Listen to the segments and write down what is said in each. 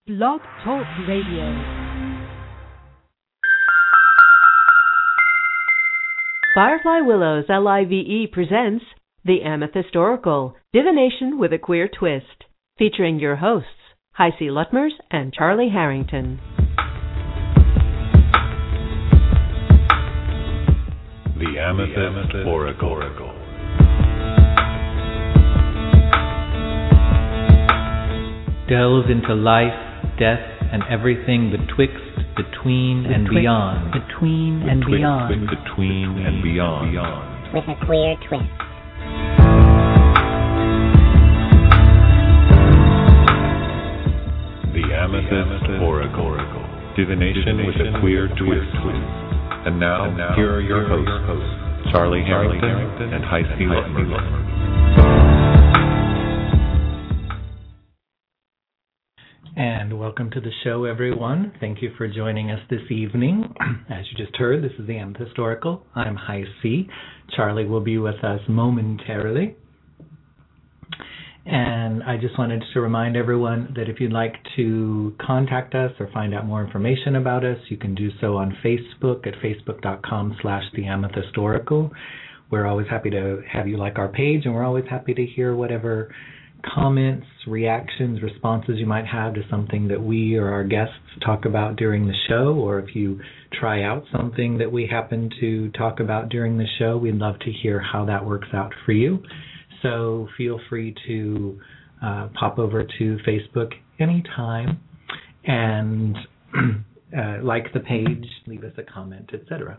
Blog Talk Radio. Firefly Willows LIVE presents The Amethyst Oracle, Divination with a Queer Twist, featuring your hosts, Heisey Lutmers and Charlie Harrington. The Amethyst Oracle. Delve into life, death, and everything betwixt, between, and beyond. Between and beyond. With a queer twist. The Amethyst Oracle. Divination with a queer twist. And now here are your hosts, Charlie Harrington and Heisey Lutmer. And welcome to the show, everyone. Thank you for joining us this evening. As you just heard, this is the Amethyst Oracle. I'm Heisey. Charlie will be with us momentarily. And I just wanted to remind everyone that if you'd like to contact us or find out more information about us, you can do so on Facebook at facebook.com/theamethystoracle. We're always happy to have you like our page, and we're always happy to hear whatever comments, reactions, responses you might have to something that we or our guests talk about during the show, or if you try out something that we happen to talk about during the show, we'd love to hear how that works out for you. So feel free to pop over to Facebook anytime and like the page, leave us a comment, etc.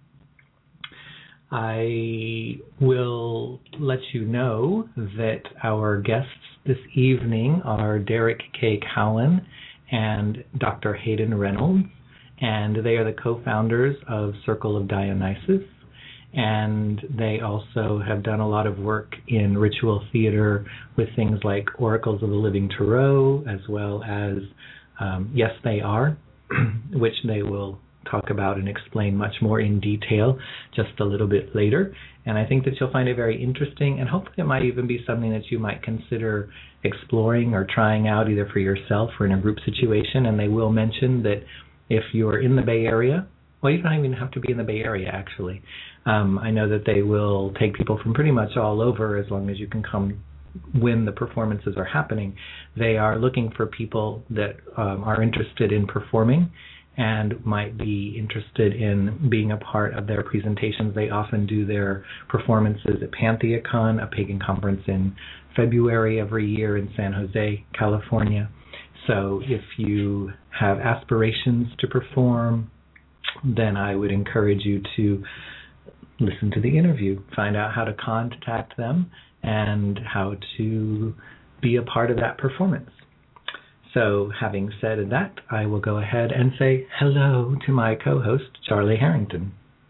I will let you know that our guests this evening are Derek K. Cowan and Dr. Hayden Reynolds, and they are the co-founders of Circle of Dionysus, and they also have done a lot of work in ritual theater with things like Oracles of the Living Tarot, as well as Yes They Are, which they will talk about and explain much more in detail just a little bit later. And I think that you'll find it very interesting, and hopefully it might even be something that you might consider exploring or trying out either for yourself or in a group situation. And they will mention that if you're in the Bay Area, well, you don't even have to be in the Bay Area, actually. I know that they will take people from pretty much all over as long as you can come when the performances are happening. They are looking for people that are interested in performing and might be interested in being a part of their presentations. They often do their performances at PantheaCon, a pagan conference in February every year in San Jose, California. So if you have aspirations to perform, then I would encourage you to listen to the interview, find out how to contact them and how to be a part of that performance. So having said that, I will go ahead and say hello to my co-host, Charlie Harrington.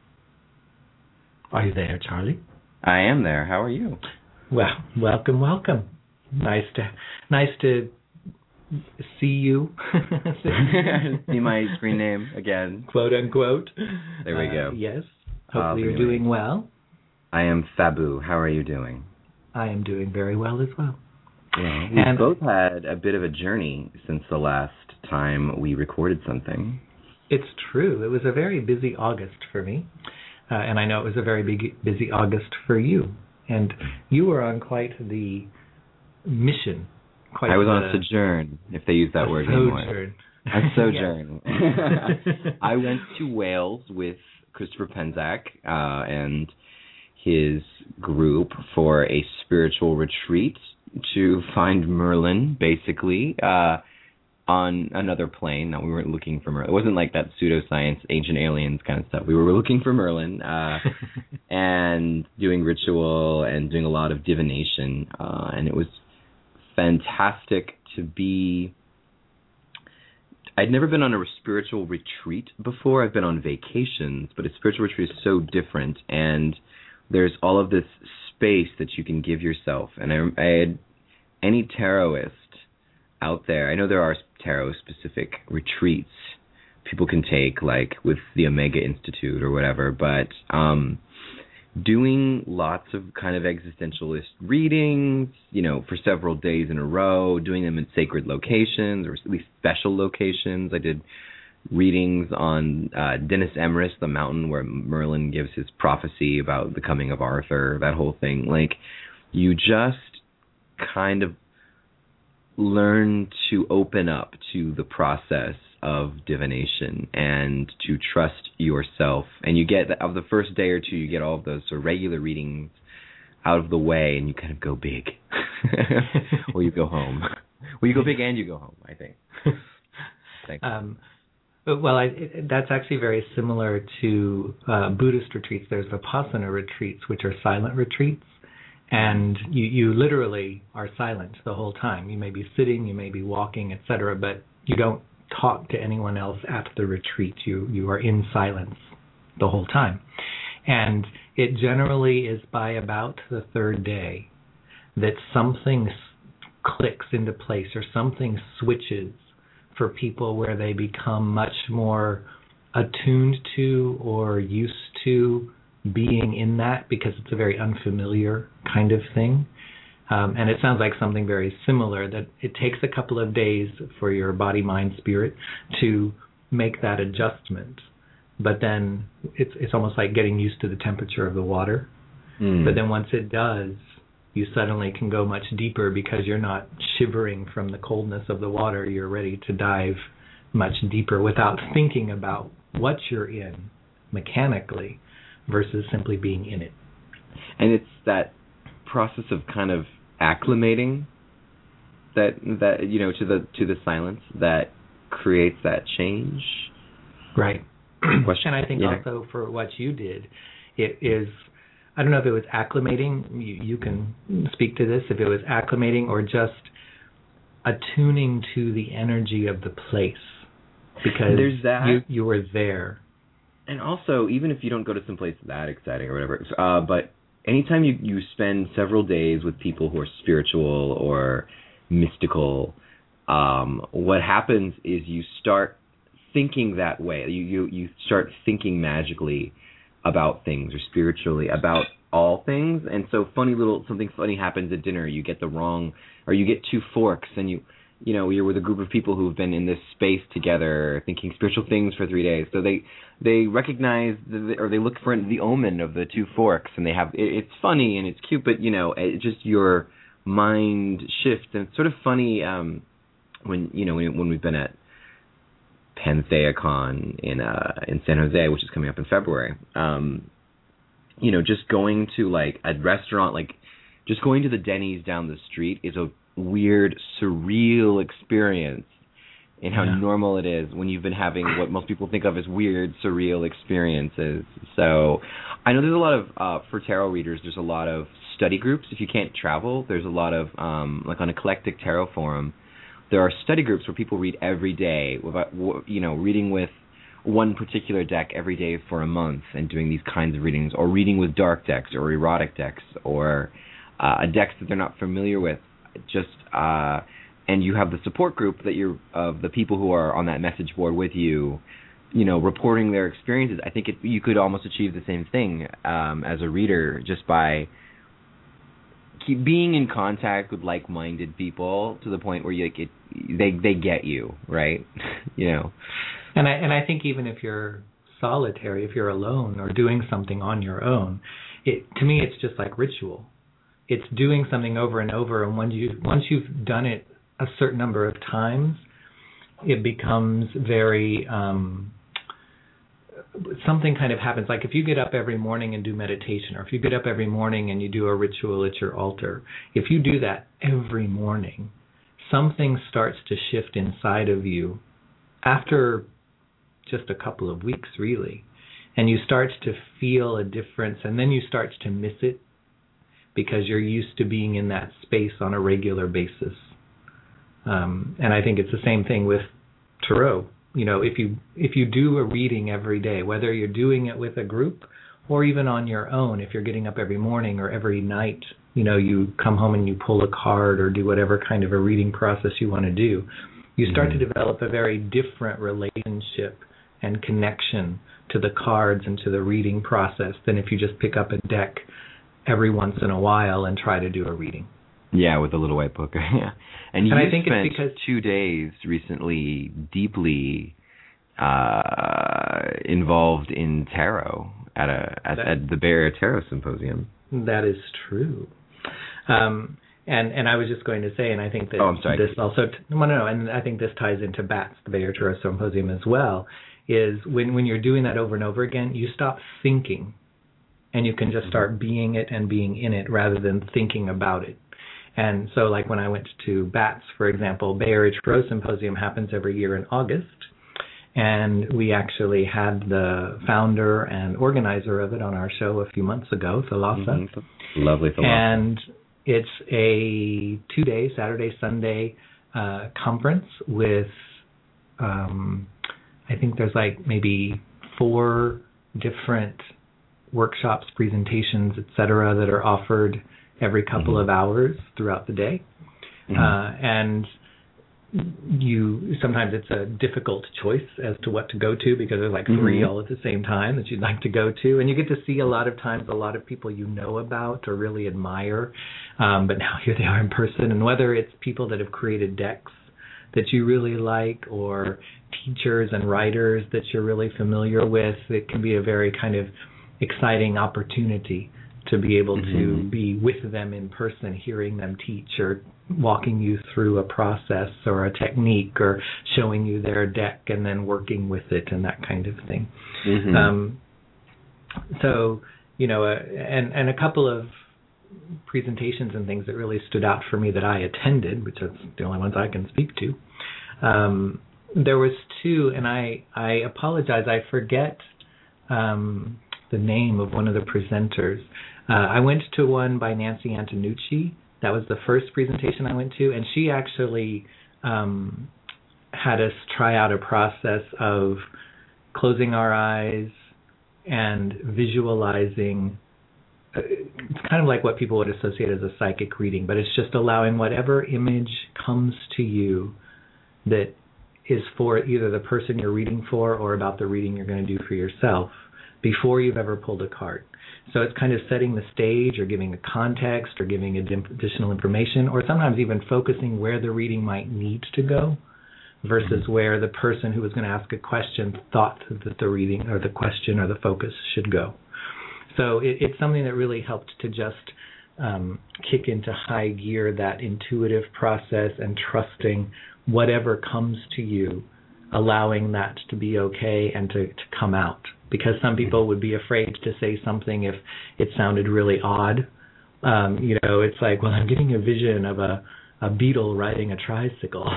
Are you there, Charlie? I am there. How are you? Well, welcome. Nice to see you. See my screen name again. Quote unquote. There we go. Yes. Hopefully you're doing well. I am Fabu. How are you doing? I am doing very well as well. Yeah, we've both had a bit of a journey since the last time we recorded something. It's true. It was a very busy August for me, and I know it was a very busy August for you. And you were on quite the mission. I was on a sojourn, if they use that word anymore. A sojourn. I went to Wales with Christopher Penczak and his group for a spiritual retreat to find Merlin, basically, on another plane. No, we weren't looking for Merlin. It wasn't like that pseudoscience, ancient aliens kind of stuff. We were looking for Merlin and doing ritual and doing a lot of divination. And it was fantastic to be... I'd never been on a spiritual retreat before. I've been on vacations, but a spiritual retreat is so different. And there's all of this space that you can give yourself. And I had any tarotist out there, I know there are tarot-specific retreats people can take, like with the Omega Institute or whatever, but doing lots of kind of existentialist readings, for several days in a row, doing them in sacred locations, or at least special locations. I did readings on Dinas Emrys, the mountain where Merlin gives his prophecy about the coming of Arthur, that whole thing. Like, you just kind of learn to open up to the process of divination and to trust yourself. And you get, of the first day or two, you get all of those sort of regular readings out of the way, and you kind of go big. Or you go home. Well, you go big and you go home, I think. Thanks. Well, that's actually very similar to Buddhist retreats. There's Vipassana retreats, which are silent retreats. And you literally are silent the whole time. You may be sitting, you may be walking, etc., but you don't talk to anyone else at the retreat. You are in silence the whole time. And it generally is by about the third day that something clicks into place or something switches for people where they become much more attuned to or used to being in that, because it's a very unfamiliar kind of thing. And it sounds like something very similar, that it takes a couple of days for your body, mind, spirit to make that adjustment. But then it's almost like getting used to the temperature of the water. But then once it does, you suddenly can go much deeper because you're not shivering from the coldness of the water. You're ready to dive much deeper without thinking about what you're in mechanically versus simply being in it. And it's that process of kind of acclimating that to the silence that creates that change. Right. And I think also for what you did, it is, I don't know if it was acclimating, you can speak to this, if it was acclimating or just attuning to the energy of the place, because there's that. You were there. And also, even if you don't go to some place that exciting or whatever, but anytime you spend several days with people who are spiritual or mystical, what happens is you start thinking that way. You start thinking magically about things, or spiritually about all things. And so something funny happens at dinner. You get you get two forks, and you're with a group of people who've been in this space together thinking spiritual things for 3 days. So they recognize or they look for the omen of the two forks, and it's funny and it's cute, but it just your mind shifts. And it's sort of funny when we've been at PantheaCon in San Jose, which is coming up in February. Just going to like a restaurant, like just going to the Denny's down the street is a weird, surreal experience in how normal it is when you've been having what most people think of as weird, surreal experiences. So I know there's a lot of, for tarot readers, there's a lot of study groups. If you can't travel, there's a lot of, like on Eclectic Tarot Forum, there are study groups where people read every day, reading with one particular deck every day for a month and doing these kinds of readings, or reading with dark decks or erotic decks or decks that they're not familiar with. And you have the support group of the people who are on that message board with you, reporting their experiences. I think you could almost achieve the same thing as a reader just by being in contact with like-minded people to the point where they get you, right? And I think even if you're solitary, if you're alone or doing something on your own, to me it's just like ritual. It's doing something over and over, and once you've done it a certain number of times, it becomes very something kind of happens. Like if you get up every morning and do meditation, or if you get up every morning and you do a ritual at your altar, if you do that every morning, something starts to shift inside of you after just a couple of weeks, really, and you start to feel a difference, and then you start to miss it because you're used to being in that space on a regular basis. And I think it's the same thing with tarot. If you do a reading every day, whether you're doing it with a group or even on your own, if you're getting up every morning or every night, you come home and you pull a card or do whatever kind of a reading process you want to do, you start to develop a very different relationship and connection to the cards and to the reading process than if you just pick up a deck every once in a while and try to do a reading. Yeah, with a little white book. Yeah. And you I think spent it's because 2 days recently deeply involved in tarot at the Bay Area Tarot Symposium. That is true. And I was just going to say, and I think that this also, and I think this ties into BATS, the Bay Area Tarot Symposium as well, is when you're doing that over and over again, you stop thinking, and you can just start being it and being in it rather than thinking about it. And so like when I went to BATS, for example, Bay Area Tarot Symposium happens every year in August, and we actually had the founder and organizer of it on our show a few months ago, Thalassa. Mm-hmm. Lovely Thalassa. And it's a 2-day, Saturday, Sunday conference with, I think there's like maybe 4 different workshops, presentations, etc., that are offered every couple of hours throughout the day. And sometimes it's a difficult choice as to what to go to because there's like 3 all at the same time that you'd like to go to. And you get to see a lot of times a lot of people you know about or really admire. But now here they are in person. And whether it's people that have created decks that you really like or teachers and writers that you're really familiar with, it can be a very kind of exciting opportunity to be able to be with them in person, hearing them teach or walking you through a process or a technique or showing you their deck and then working with it and that kind of thing. So, and a couple of presentations and things that really stood out for me that I attended, which are the only ones I can speak to. There was 2, and I apologize, I forget the name of one of the presenters. I went to one by Nancy Antonucci. That was the first presentation I went to, and she actually had us try out a process of closing our eyes and visualizing. It's kind of like what people would associate as a psychic reading, but it's just allowing whatever image comes to you that is for either the person you're reading for or about the reading you're going to do for yourself before you've ever pulled a card. So it's kind of setting the stage or giving a context or giving additional information or sometimes even focusing where the reading might need to go versus where the person who was going to ask a question thought that the reading or the question or the focus should go. So it's something that really helped to just kick into high gear that intuitive process and trusting whatever comes to you, allowing that to be okay and to come out. Because some people would be afraid to say something if it sounded really odd. It's like, well, I'm getting a vision of a beetle riding a tricycle.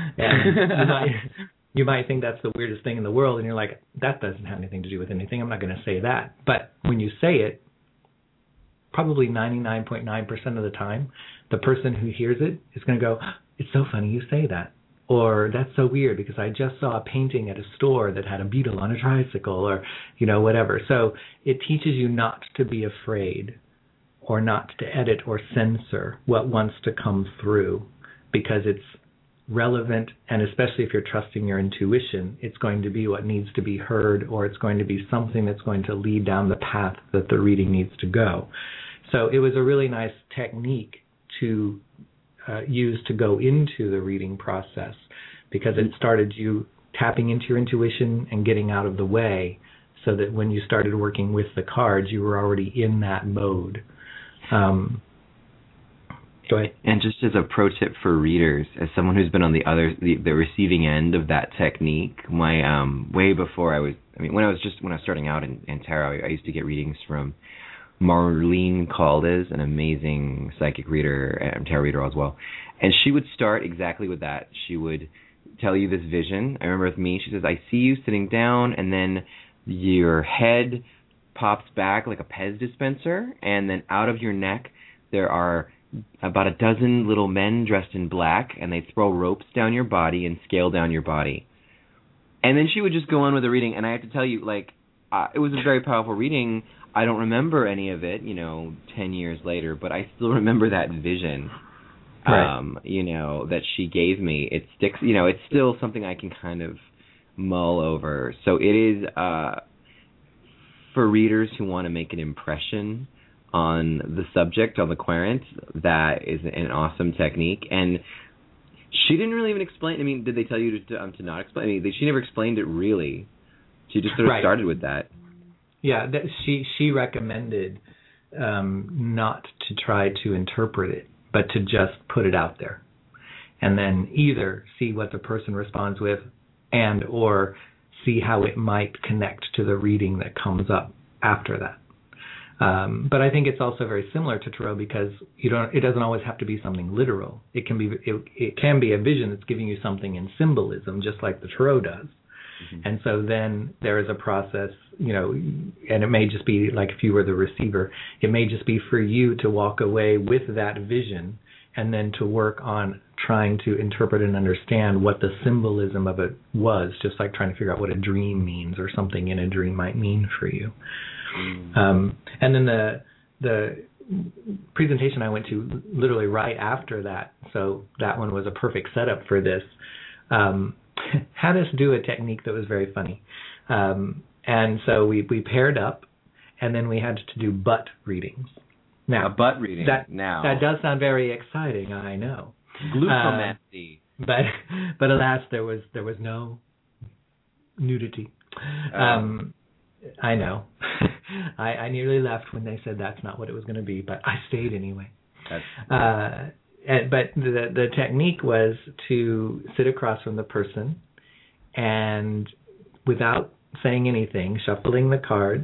And you might think that's the weirdest thing in the world, and you're like, that doesn't have anything to do with anything. I'm not going to say that. But when you say it, probably 99.9% of the time, the person who hears it is going to go, it's so funny you say that. Or that's so weird because I just saw a painting at a store that had a beetle on a tricycle or, whatever. So it teaches you not to be afraid or not to edit or censor what wants to come through because it's relevant, and especially if you're trusting your intuition, it's going to be what needs to be heard or it's going to be something that's going to lead down the path that the reading needs to go. So it was a really nice technique to use to go into the reading process because it started you tapping into your intuition and getting out of the way so that when you started working with the cards, you were already in that mode. Go ahead. And just as a pro tip for readers, as someone who's been on the receiving end of that technique, my way before when I was starting out in tarot, I used to get readings from Marlene Caldes, an amazing psychic reader and tarot reader as well. And she would start exactly with that. She would tell you this vision. I remember with me, she says, I see you sitting down, and then your head pops back like a Pez dispenser, and then out of your neck there are about a dozen little men dressed in black, and they throw ropes down your body and scale down your body. And then she would just go on with the reading, and I have to tell you, it was a very powerful reading. I don't remember any of it, 10 years later, but I still remember that vision, right. That she gave me. It sticks, it's still something I can kind of mull over. So it is for readers who want to make an impression on the subject, on the querent. That is an awesome technique. And she didn't really even explain. I mean, did they tell you to not explain? I mean, she never explained it really. She just sort of started with that. Yeah, she recommended not to try to interpret it, but to just put it out there, and then either see what the person responds with, and or see how it might connect to the reading that comes up after that. But I think it's also very similar to Tarot because it doesn't always have to be something literal. It can be a vision that's giving you something in symbolism, just like the Tarot does. Mm-hmm. And so then there is a process, and it may just be like if you were the receiver, it may just be for you to walk away with that vision and then to work on trying to interpret and understand what the symbolism of it was, just like trying to figure out what a dream means or something in a dream might mean for you. And then the presentation I went to literally right after that, so that one was a perfect setup for this, had us do a technique that was very funny. And so we paired up, and then we had to do butt readings. Now, a butt reading. That does sound very exciting, I know. Glucomancy. But alas, there was no nudity. I know. I nearly left when they said that's not what it was going to be, but I stayed anyway. But the technique was to sit across from the person and without saying anything, shuffling the cards.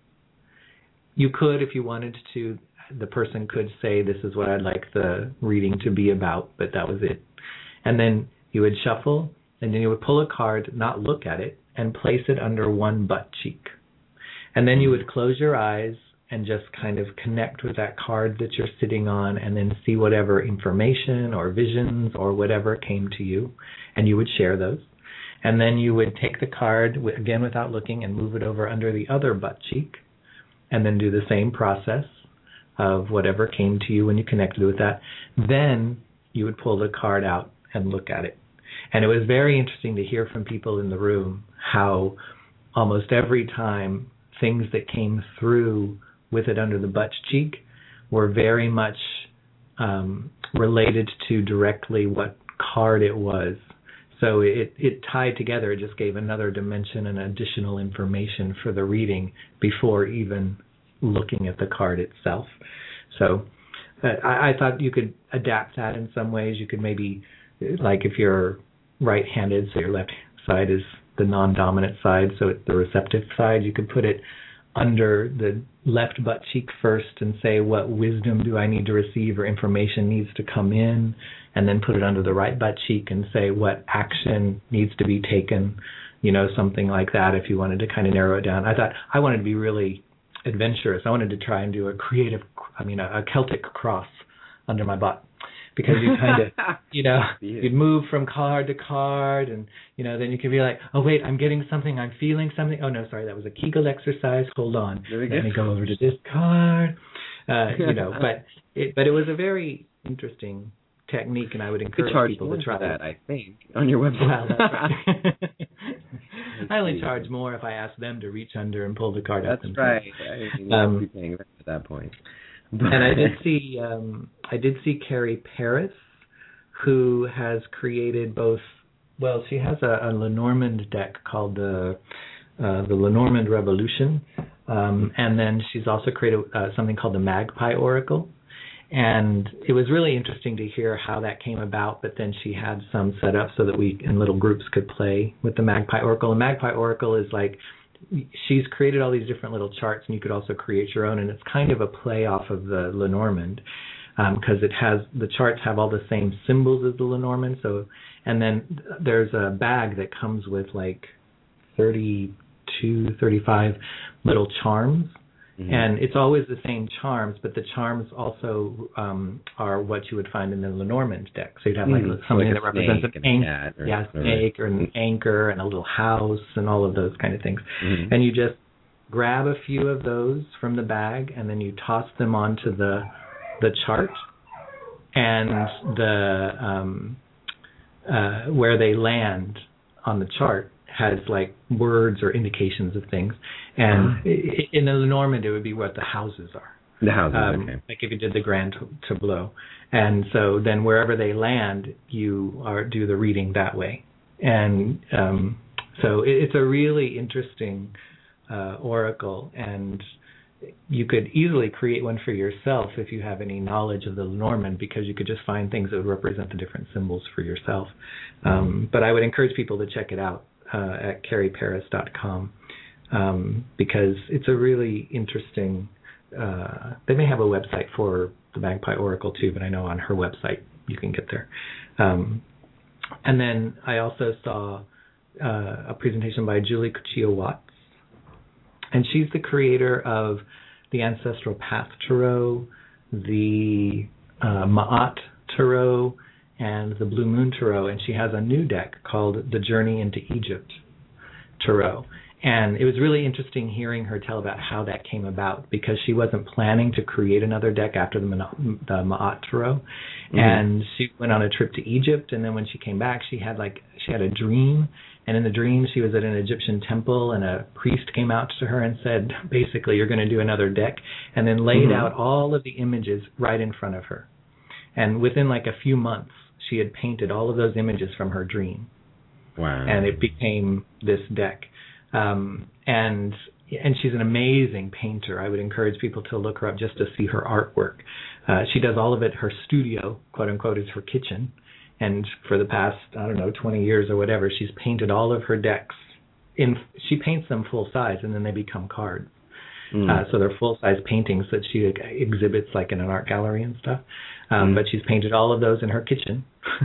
You could, if you wanted to, the person could say, this is what I'd like the reading to be about, but that was it. And then you would shuffle, and then you would pull a card, not look at it, and place it under one butt cheek. And then you would close your eyes and just kind of connect with that card that you're sitting on and then see whatever information or visions or whatever came to you, and you would share those. And then you would take the card, again without looking, and move it over under the other butt cheek, and then do the same process of whatever came to you when you connected with that. Then you would pull the card out and look at it. And it was very interesting to hear from people in the room how almost every time things that came through with it under the butt cheek were very much related to directly what card it was. So it tied together. It just gave another dimension and additional information for the reading before even looking at the card itself. So I thought you could adapt that in some ways. You could maybe, like if you're right-handed, so your left side is the non-dominant side, so it's the receptive side, you could put it under the left butt cheek first and say, what wisdom do I need to receive or information needs to come in, and then put it under the right butt cheek and say what action needs to be taken, something like that if you wanted to kind of narrow it down. I thought I wanted to be really adventurous. I wanted to try and do a Celtic cross under my butt. Because you kind of, you'd move from card to card, and, then you could be like, oh, wait, I'm getting something, I'm feeling something. Oh, no, sorry, that was a Kegel exercise. Hold on. Let me go over to this card. But it was a very interesting technique, and I would encourage people to try that, I think, on your website. Well, that's right. I only charge more if I ask them to reach under and pull the card out. That's right. I would be paying that at that point. And I did see Carrie Paris, who has created both. Well, she has a Lenormand deck called the Lenormand Revolution, and then she's also created something called the Magpie Oracle. And it was really interesting to hear how that came about. But then she had some set up so that we, in little groups, could play with the Magpie Oracle. And Magpie Oracle is like, she's created all these different little charts, and you could also create your own, and it's kind of a play off of the Lenormand, because the charts have all the same symbols as the Lenormand. So, and then there's a bag that comes with like 32, 35 little charms, and it's always the same charms, but the charms also are what you would find in the Lenormand deck. So you'd have like something that represents an snake or an anchor and a little house and all of those kind of things. And you just grab a few of those from the bag, and then you toss them onto the chart, and the where they land on the chart has like words or indications of things. And in the Lenormand, it would be what the houses are. The houses, okay. Like if you did the Grand Tableau. And so then wherever they land, you do the reading that way. And so it's a really interesting oracle, and you could easily create one for yourself if you have any knowledge of the Lenormand, because you could just find things that would represent the different symbols for yourself. But I would encourage people to check it out at carrieparis.com, because it's a really interesting... they may have a website for the Magpie Oracle too, but I know on her website you can get there. And then I also saw a presentation by Julie Cuchillo Watts, and she's the creator of the Ancestral Path Tarot, the Ma'at Tarot, and the Blue Moon Tarot, and she has a new deck called the Journey into Egypt Tarot. And it was really interesting hearing her tell about how that came about, because she wasn't planning to create another deck after the Ma'at Tarot. Mm-hmm. And she went on a trip to Egypt, and then when she came back, she had a dream. And in the dream, she was at an Egyptian temple, and a priest came out to her and said, basically, you're going to do another deck, and then laid out all of the images right in front of her. And within like a few months, she had painted all of those images from her dream. Wow. And it became this deck. And she's an amazing painter. I would encourage people to look her up just to see her artwork. She does all of it. Her studio, quote unquote, is her kitchen. And for the past, 20 years or whatever, she's painted all of her decks. She paints them full size, and then they become cards. So they're full size paintings that she exhibits like in an art gallery and stuff. But she's painted all of those in her kitchen.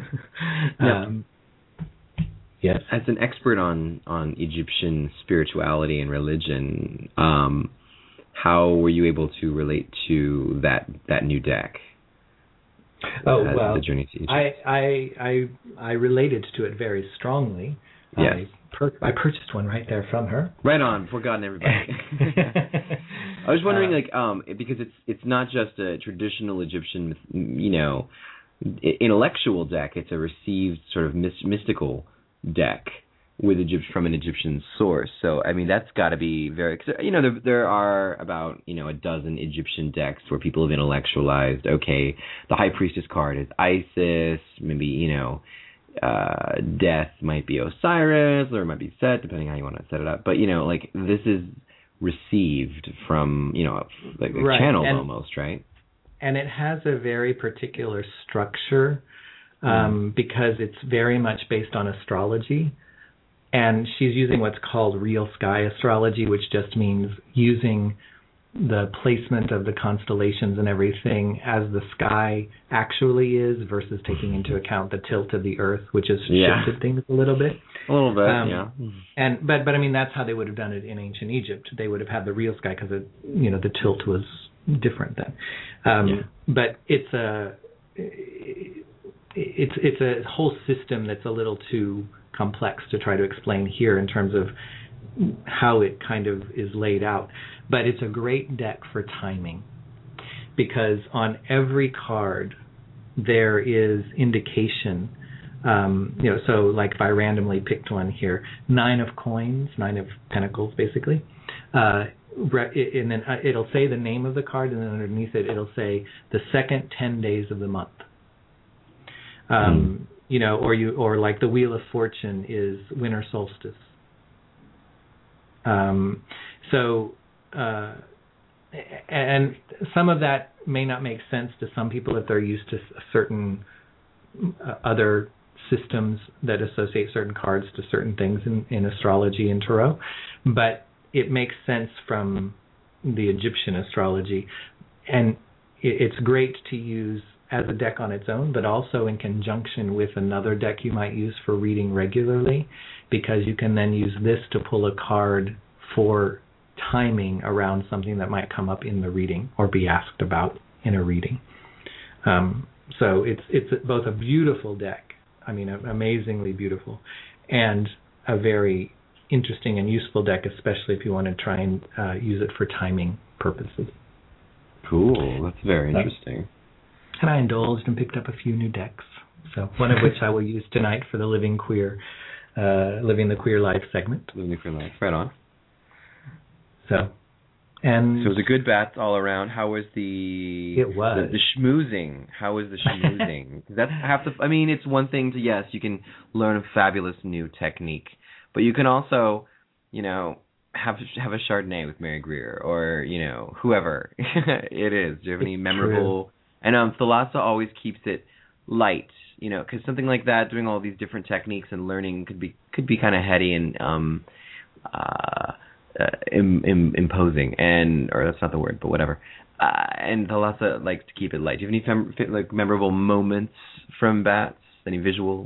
Yes. As an expert on Egyptian spirituality and religion, how were you able to relate to that new deck? Well, the Journey to Egypt? I related to it very strongly. Yes. I purchased one right there from her. Right on, forgotten everybody. I was wondering, because it's not just a traditional Egyptian, intellectual deck. It's a received sort of mystical deck with from an Egyptian source. So I mean, that's got to be very, there are about a dozen Egyptian decks where people have intellectualized, okay, the High Priestess card is Isis, maybe Death might be Osiris, or it might be Set, depending how you want to set it up. But this is received from right. Channeled almost, right? And it has a very particular structure. Because it's very much based on astrology. And she's using what's called real sky astrology, which just means using the placement of the constellations and everything as the sky actually is, versus taking into account the tilt of the Earth, which has shifted things a little bit. A little bit, yeah. But I mean, that's how they would have done it in ancient Egypt. They would have had the real sky because the tilt was different then. But it's a whole system that's a little too complex to try to explain here in terms of how it kind of is laid out. But it's a great deck for timing, because on every card there is indication. So like if I randomly picked one here, 9 of coins, 9 of pentacles basically, and then it'll say the name of the card, and then underneath it it'll say the second 10 days of the month. Or like the Wheel of Fortune is winter solstice. And some of that may not make sense to some people if they're used to certain other systems that associate certain cards to certain things in astrology and tarot, but it makes sense from the Egyptian astrology, and it's great to use as a deck on its own, but also in conjunction with another deck you might use for reading regularly, because you can then use this to pull a card for timing around something that might come up in the reading or be asked about in a reading. So it's both a beautiful deck, amazingly beautiful, and a very interesting and useful deck, especially if you want to try and use it for timing purposes. Cool, that's very interesting. And I indulged and picked up a few new decks, so one of which I will use tonight for the Living Queer. Living the Queer Life segment. Living the Queer Life, right on. So it was a good Bats all around. How was the schmoozing? How was the schmoozing? That's it's one thing to, yes, you can learn a fabulous new technique, but you can also, have a Chardonnay with Mary Greer or, whoever it is. Do you have any memorable? True. And Thalassa always keeps it light, because something like that, doing all these different techniques and learning could be kind of heady and imposing, or that's not the word, but whatever. And Thalassa likes to keep it light. Do you have any memorable moments from Bats? Any visual?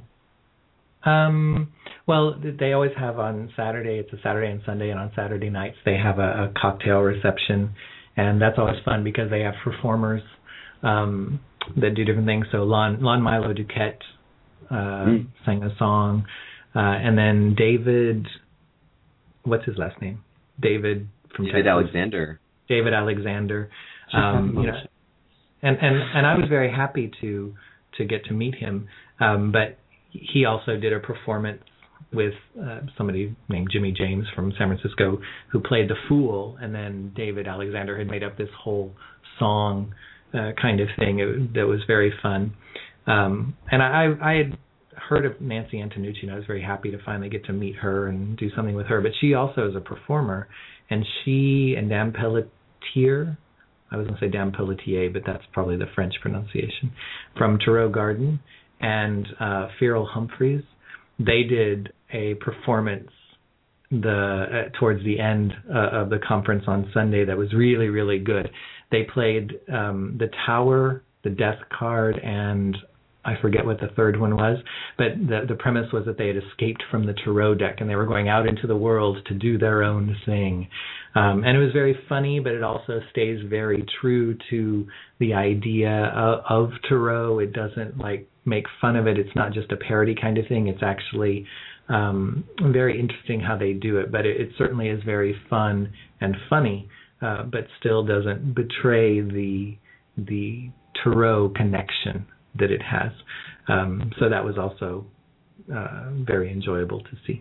Well, they always have on Saturday. It's a Saturday and Sunday, and on Saturday nights they have a cocktail reception, and that's always fun because they have performers that do different things. So Lon Milo Duquette sang a song, and then David, what's his last name? David Alexander. David Alexander. And I was very happy to get to meet him, but he also did a performance with somebody named Jimmy James from San Francisco who played the Fool, and then David Alexander had made up this whole song kind of thing. That was very fun. And I had heard of Nancy Antonucci, and I was very happy to finally get to meet her and do something with her. But she also is a performer, and she and Dan Pelletier, I was going to say Dan Pelletier, but that's probably the French pronunciation, from Tarot Garden, and Feral Humphreys, they did a performance towards the end of the conference on Sunday that was really, really good. They played the Tower, the Death card, and I forget what the third one was, but the premise was that they had escaped from the tarot deck and they were going out into the world to do their own thing. And it was very funny, but it also stays very true to the idea of tarot. It doesn't make fun of it. It's not just a parody kind of thing. It's actually very interesting how they do it, but it certainly is very fun and funny, but still doesn't betray the tarot connection that it has. So that was also very enjoyable to see.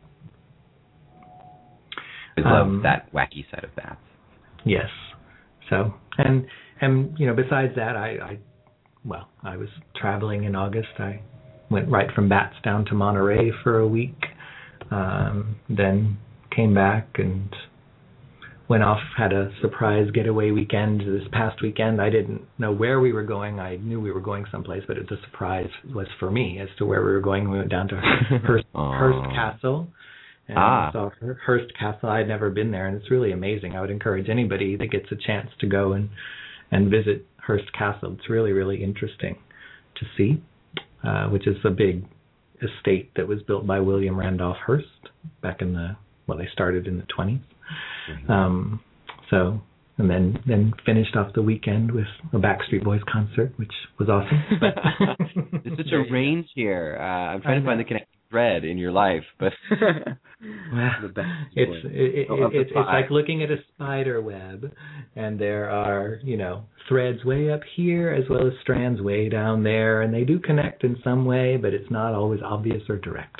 I love that wacky side of Bats. Yes. So and besides that, I was traveling in August. I went right from Bats down to Monterey for a week, then came back and went off, had a surprise getaway weekend this past weekend. I didn't know where we were going. I knew we were going someplace, but the surprise was for me as to where we were going. We went down to Hearst Castle. And saw Hearst Castle. I had never been there, and it's really amazing. I would encourage anybody that gets a chance to go and visit Hearst Castle. It's really, really interesting to see, which is a big estate that was built by William Randolph Hearst back in they started in the 20s. Mm-hmm. And then finished off the weekend with a Backstreet Boys concert, which was awesome. There's such a range here. I'm trying to find the connecting thread in your life, but it's like looking at a spider web, and there are threads way up here as well as strands way down there, and they do connect in some way, but it's not always obvious or direct.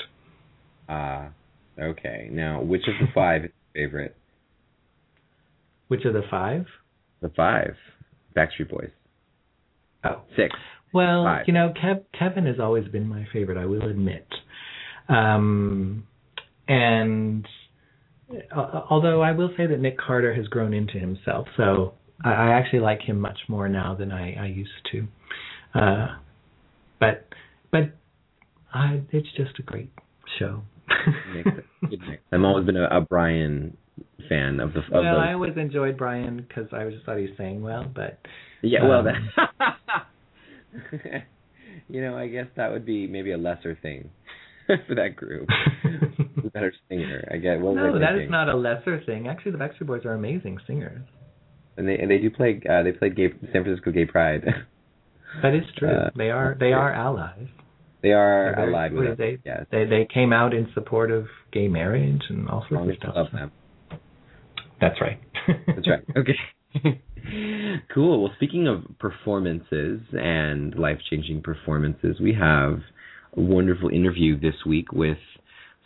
Okay. Now, which of the five is your favorite? Which of the five? The five. Backstreet Boys. Oh. 6. Well, 5. Kevin has always been my favorite, I will admit. And although I will say that Nick Carter has grown into himself, so I actually like him much more now than I used to. But it's just a great show. I've always been a Brian fan of the. I always enjoyed Brian because I just thought he sang well, but yeah, I guess that would be maybe a lesser thing for that group. A better singer, I guess. No, that is not a lesser thing. Actually, the Backstreet Boys are amazing singers. And they do play. They played San Francisco Gay Pride. That is true. They are allies. They are allied with us. Yes. They came out in support of gay marriage and all sorts of stuff. Love them. That's right. That's right. Okay. Cool. Well, speaking of performances and life-changing performances, we have a wonderful interview this week with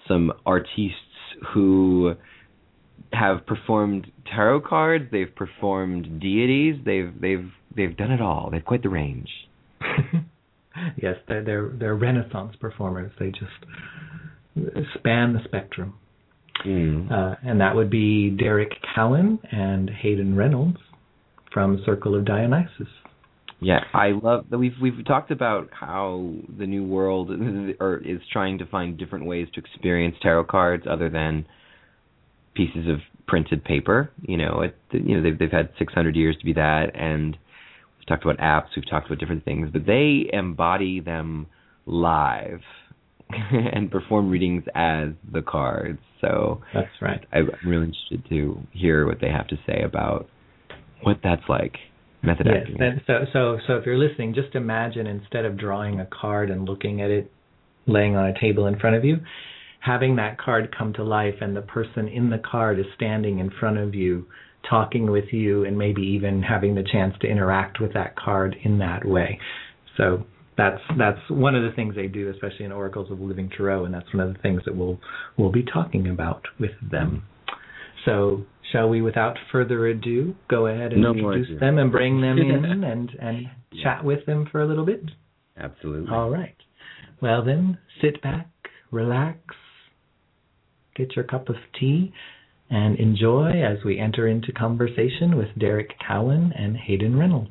some artistes who have performed tarot cards, they've performed deities, they've done it all. They've quite the range. Yes, they're Renaissance performers. They just span the spectrum. And that would be Derek Cowan and Hayden Reynolds from Circle of Dionysus. Yeah, I love that we've talked about how the new world is trying to find different ways to experience tarot cards other than pieces of printed paper. They've had 600 years to be that, and we've talked about apps, we've talked about different things, but they embody them live and perform readings as the cards. So that's right. I'm really interested to hear what they have to say about what that's like. Method acting. Yes. So if you're listening, just imagine instead of drawing a card and looking at it laying on a table in front of you, having that card come to life and the person in the card is standing in front of you, talking with you, and maybe even having the chance to interact with that card in that way. So that's one of the things they do, especially in Oracles of Living Tarot, and that's one of the things that we'll be talking about with them. So shall we, without further ado, go ahead and introduce them and bring them in and chat with them for a little bit? Absolutely. All right. Well then, sit back, relax, get your cup of tea, and enjoy as we enter into conversation with Derek Cowan and Hayden Reynolds.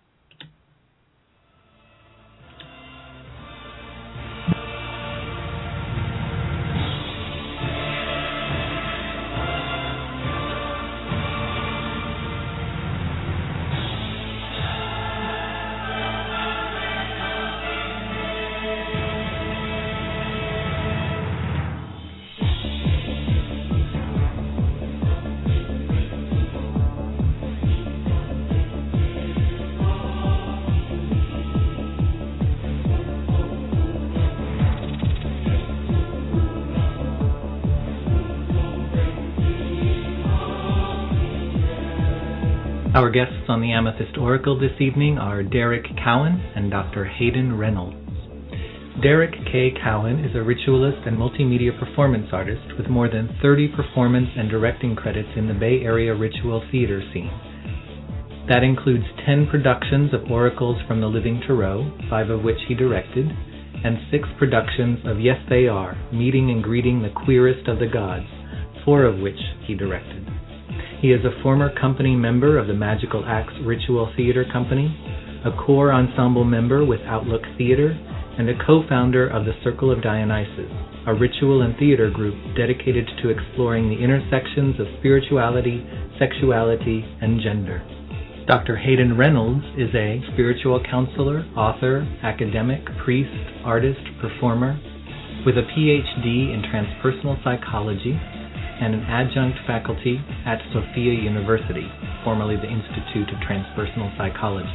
Our guests on the Amethyst Oracle this evening are Derek Cowan and Dr. Hayden Reynolds. Derek K. Cowan is a ritualist and multimedia performance artist with more than 30 performance and directing credits in the Bay Area ritual theater scene. That includes 10 productions of Oracles from the Living Tarot, 5 of which he directed, and 6 productions of Yes They Are, Meeting and Greeting the Queerest of the Gods, 4 of which he directed. He is a former company member of the Magical Acts Ritual Theater Company, a core ensemble member with Outlook Theater, and a co-founder of the Circle of Dionysus, a ritual and theater group dedicated to exploring the intersections of spirituality, sexuality, and gender. Dr. Hayden Reynolds is a spiritual counselor, author, academic, priest, artist, performer, with a PhD in transpersonal psychology, and an adjunct faculty at Sophia University, formerly the Institute of Transpersonal Psychology.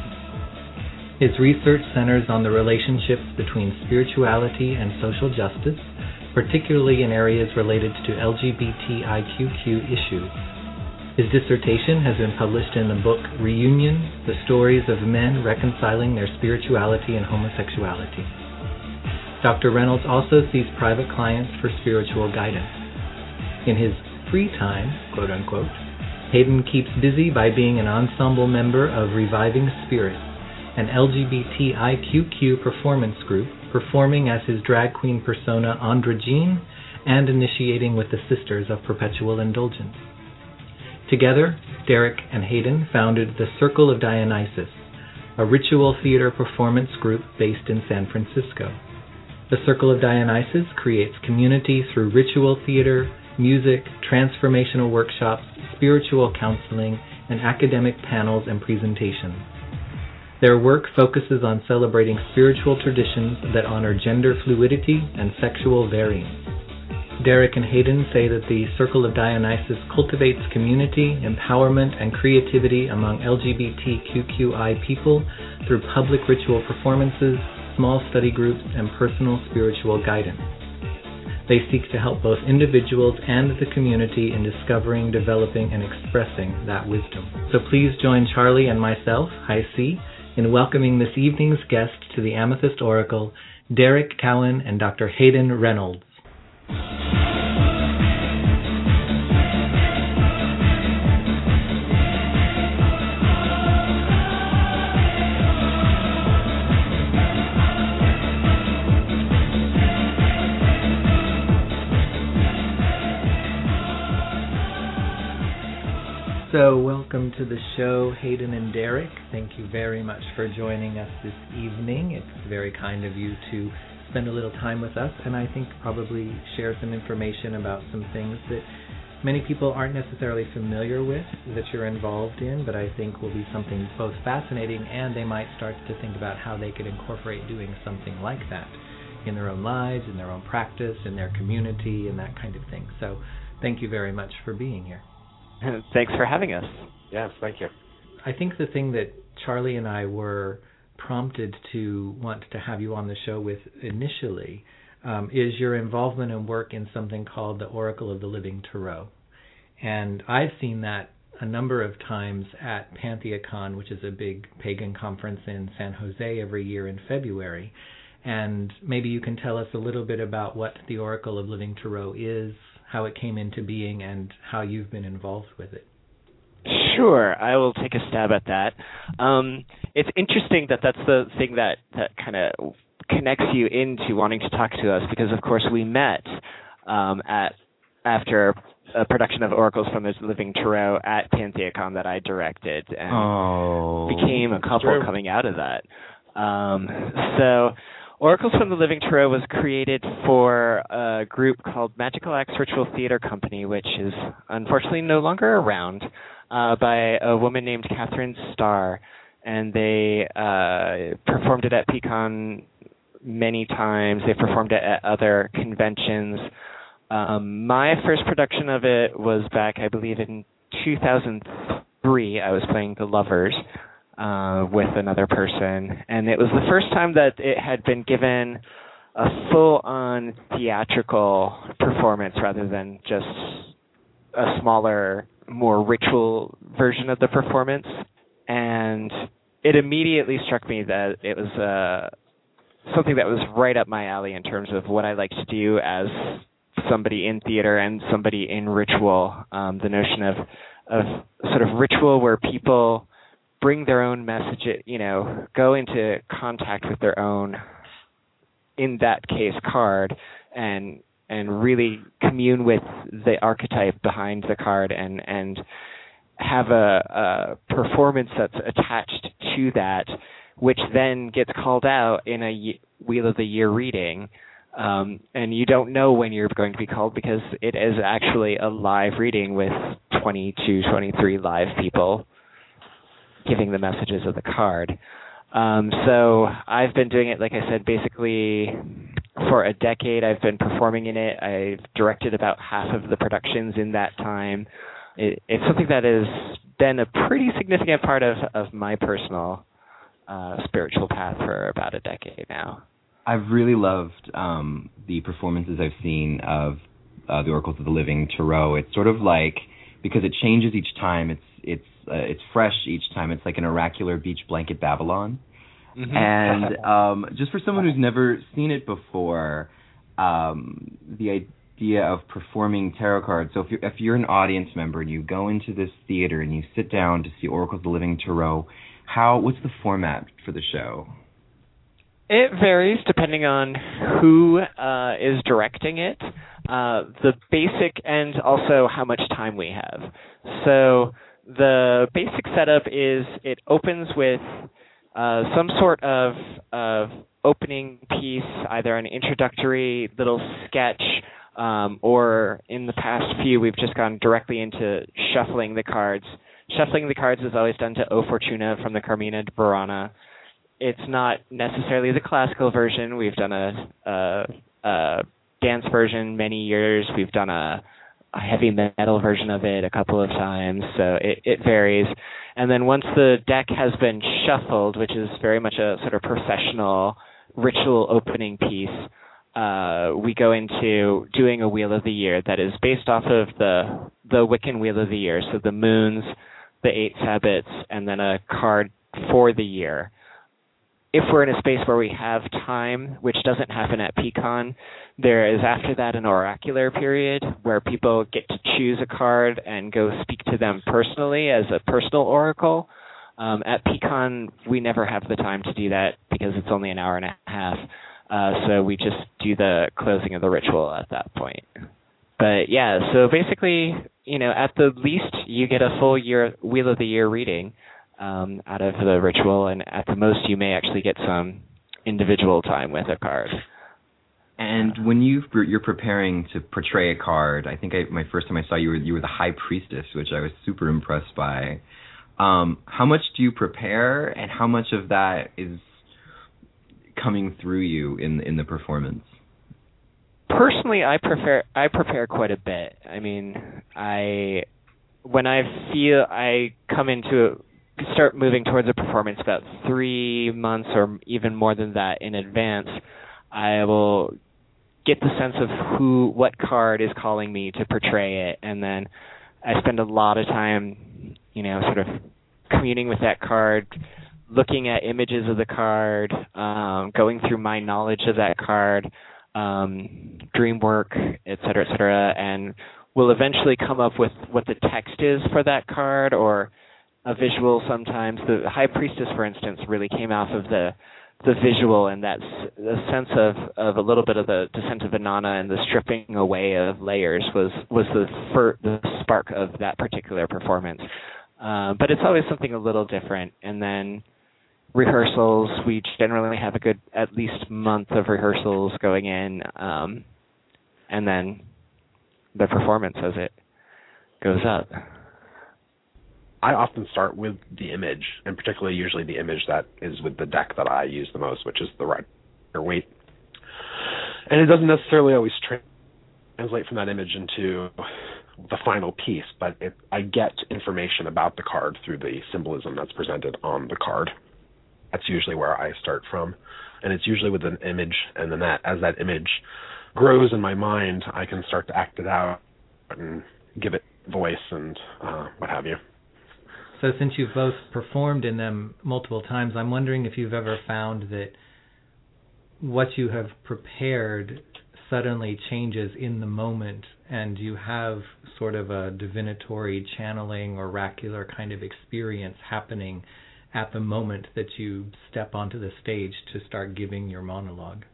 His research centers on the relationships between spirituality and social justice, particularly in areas related to LGBTIQQ issues. His dissertation has been published in the book Reunion: The Stories of Men Reconciling Their Spirituality and Homosexuality. Dr. Reynolds also sees private clients for spiritual guidance. In his free time, quote-unquote, Hayden keeps busy by being an ensemble member of Reviving Spirit, an LGBTIQQ performance group, performing as his drag queen persona Andra Jean and initiating with the Sisters of Perpetual Indulgence. Together, Derek and Hayden founded the Circle of Dionysus, a ritual theater performance group based in San Francisco. The Circle of Dionysus creates community through ritual theater, music, transformational workshops, spiritual counseling, and academic panels and presentations. Their work focuses on celebrating spiritual traditions that honor gender fluidity and sexual variance. Derek and Hayden say that the Circle of Dionysus cultivates community, empowerment, and creativity among LGBTQI people through public ritual performances, small study groups, and personal spiritual guidance. They seek to help both individuals and the community in discovering, developing, and expressing that wisdom. So please join Charlie and myself, Hi-C, in welcoming this evening's guest to the Amethyst Oracle, Derek Cowan and Dr. Hayden Reynolds. So welcome to the show, Hayden and Derek. Thank you very much for joining us this evening. It's very kind of you to spend a little time with us, and I think probably share some information about some things that many people aren't necessarily familiar with that you're involved in, but I think will be something both fascinating, and they might start to think about how they could incorporate doing something like that in their own lives, in their own practice, in their community, and that kind of thing. So thank you very much for being here. Thanks for having us. Yes, thank you. I think the thing that Charlie and I were prompted to want to have you on the show with initially is your involvement and work in something called the Oracle of the Living Tarot. And I've seen that a number of times at PantheaCon, which is a big pagan conference in San Jose every year in February. And maybe you can tell us a little bit about what the Oracle of Living Tarot is, how it came into being, and how you've been involved with it. Sure, I will take a stab at that. It's interesting that that's the thing that kind of connects you into wanting to talk to us, because, of course, we met after a production of Oracles from the Living Tarot at PantheaCon that I directed, and became a couple coming out of that. So Oracles from the Living Tarot was created for a group called Magical Acts Ritual Theater Company, which is unfortunately no longer around, by a woman named Catherine Starr. And they performed it at PCon many times. They performed it at other conventions. My first production of it was back, I believe, in 2003. I was playing the Lovers with another person, and it was the first time that it had been given a full-on theatrical performance rather than just a smaller, more ritual version of the performance. And it immediately struck me that it was something that was right up my alley in terms of what I like to do as somebody in theater and somebody in ritual. The notion of sort of ritual where people bring their own message, go into contact with their own, in that case, card, and really commune with the archetype behind the card and have a performance that's attached to that, which then gets called out in a Wheel of the Year reading. And you don't know when you're going to be called, because it is actually a live reading with 22, 23 live people giving the messages of the card. So I've been doing it, like I said, basically for a decade. I've been performing in it. I've directed about half of the productions in that time. It's something that has been a pretty significant part of my personal spiritual path for about a decade now. I've really loved the performances I've seen of the Oracles of the Living Tarot. It's sort of like, because it changes each time, it's fresh each time. It's like an oracular beach blanket Babylon. Mm-hmm. And just for someone who's never seen it before, the idea of performing tarot cards. So if you're an audience member and you go into this theater and you sit down to see Oracles of the Living Tarot, what's the format for the show? It varies depending on who is directing it, the basic, and also how much time we have. So the basic setup is it opens with some sort of opening piece, either an introductory little sketch, or in the past few we've just gone directly into shuffling the cards. Shuffling the cards is always done to O Fortuna from the Carmina Burana. It's not necessarily the classical version. We've done a dance version many years. We've done a heavy metal version of it a couple of times, so it varies. And then once the deck has been shuffled, which is very much a sort of processional ritual opening piece, we go into doing a Wheel of the Year that is based off of the Wiccan Wheel of the Year, so the moons, the 8 Sabbats, and then a card for the year. if we're in a space where we have time, which doesn't happen at PCon, there is after that an oracular period where people get to choose a card and go speak to them personally as a personal oracle. At PCon, we never have the time to do that because it's only an hour and a half. So we just do the closing of the ritual at that point. But yeah, so basically, at the least, you get a full Wheel of the Year reading out of the ritual, and at the most, you may actually get some individual time with a card. And when you're preparing to portray a card, I think my first time I saw you were the High Priestess, which I was super impressed by. How much do you prepare, and how much of that is coming through you in the performance? Personally, I prepare quite a bit. I mean, when I feel I start moving towards a performance about 3 months or even more than that in advance, I will get the sense of what card is calling me to portray it, and then I spend a lot of time, sort of communing with that card, looking at images of the card, going through my knowledge of that card, dream work, et cetera, and will eventually come up with what the text is for that card or a visual sometimes. The High Priestess, for instance, really came off of the visual, and that's the sense of a little bit of the descent of Inanna and the stripping away of layers was the spark of that particular performance. But it's always something a little different. And then rehearsals, we generally have a good at least month of rehearsals going in, and then the performance as it goes up. I often start with the image, and particularly usually the image that is with the deck that I use the most, which is the Rider-Waite. And it doesn't necessarily always translate from that image into the final piece, but I get information about the card through the symbolism that's presented on the card. That's usually where I start from, and it's usually with an image, and then as that image grows in my mind, I can start to act it out and give it voice and what have you. So since you've both performed in them multiple times, I'm wondering if you've ever found that what you have prepared suddenly changes in the moment, and you have sort of a divinatory channeling or oracular kind of experience happening at the moment that you step onto the stage to start giving your monologue.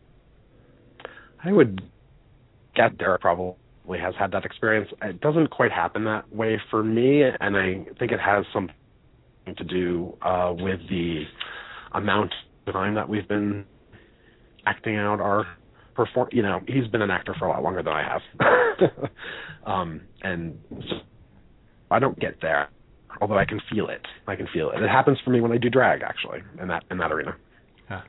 I would guess Derek probably has had that experience. It doesn't quite happen that way for me, and I think it has something to do with the amount of time that we've been acting out our perform. He's been an actor for a lot longer than I have, and so I don't get there. Although I can feel it. It happens for me when I do drag, actually, in that arena. Huh.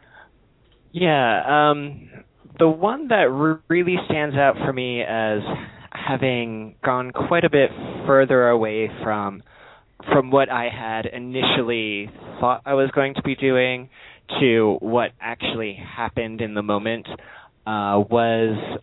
Yeah, the one that really stands out for me as having gone quite a bit further away from what I had initially thought I was going to be doing to what actually happened in the moment was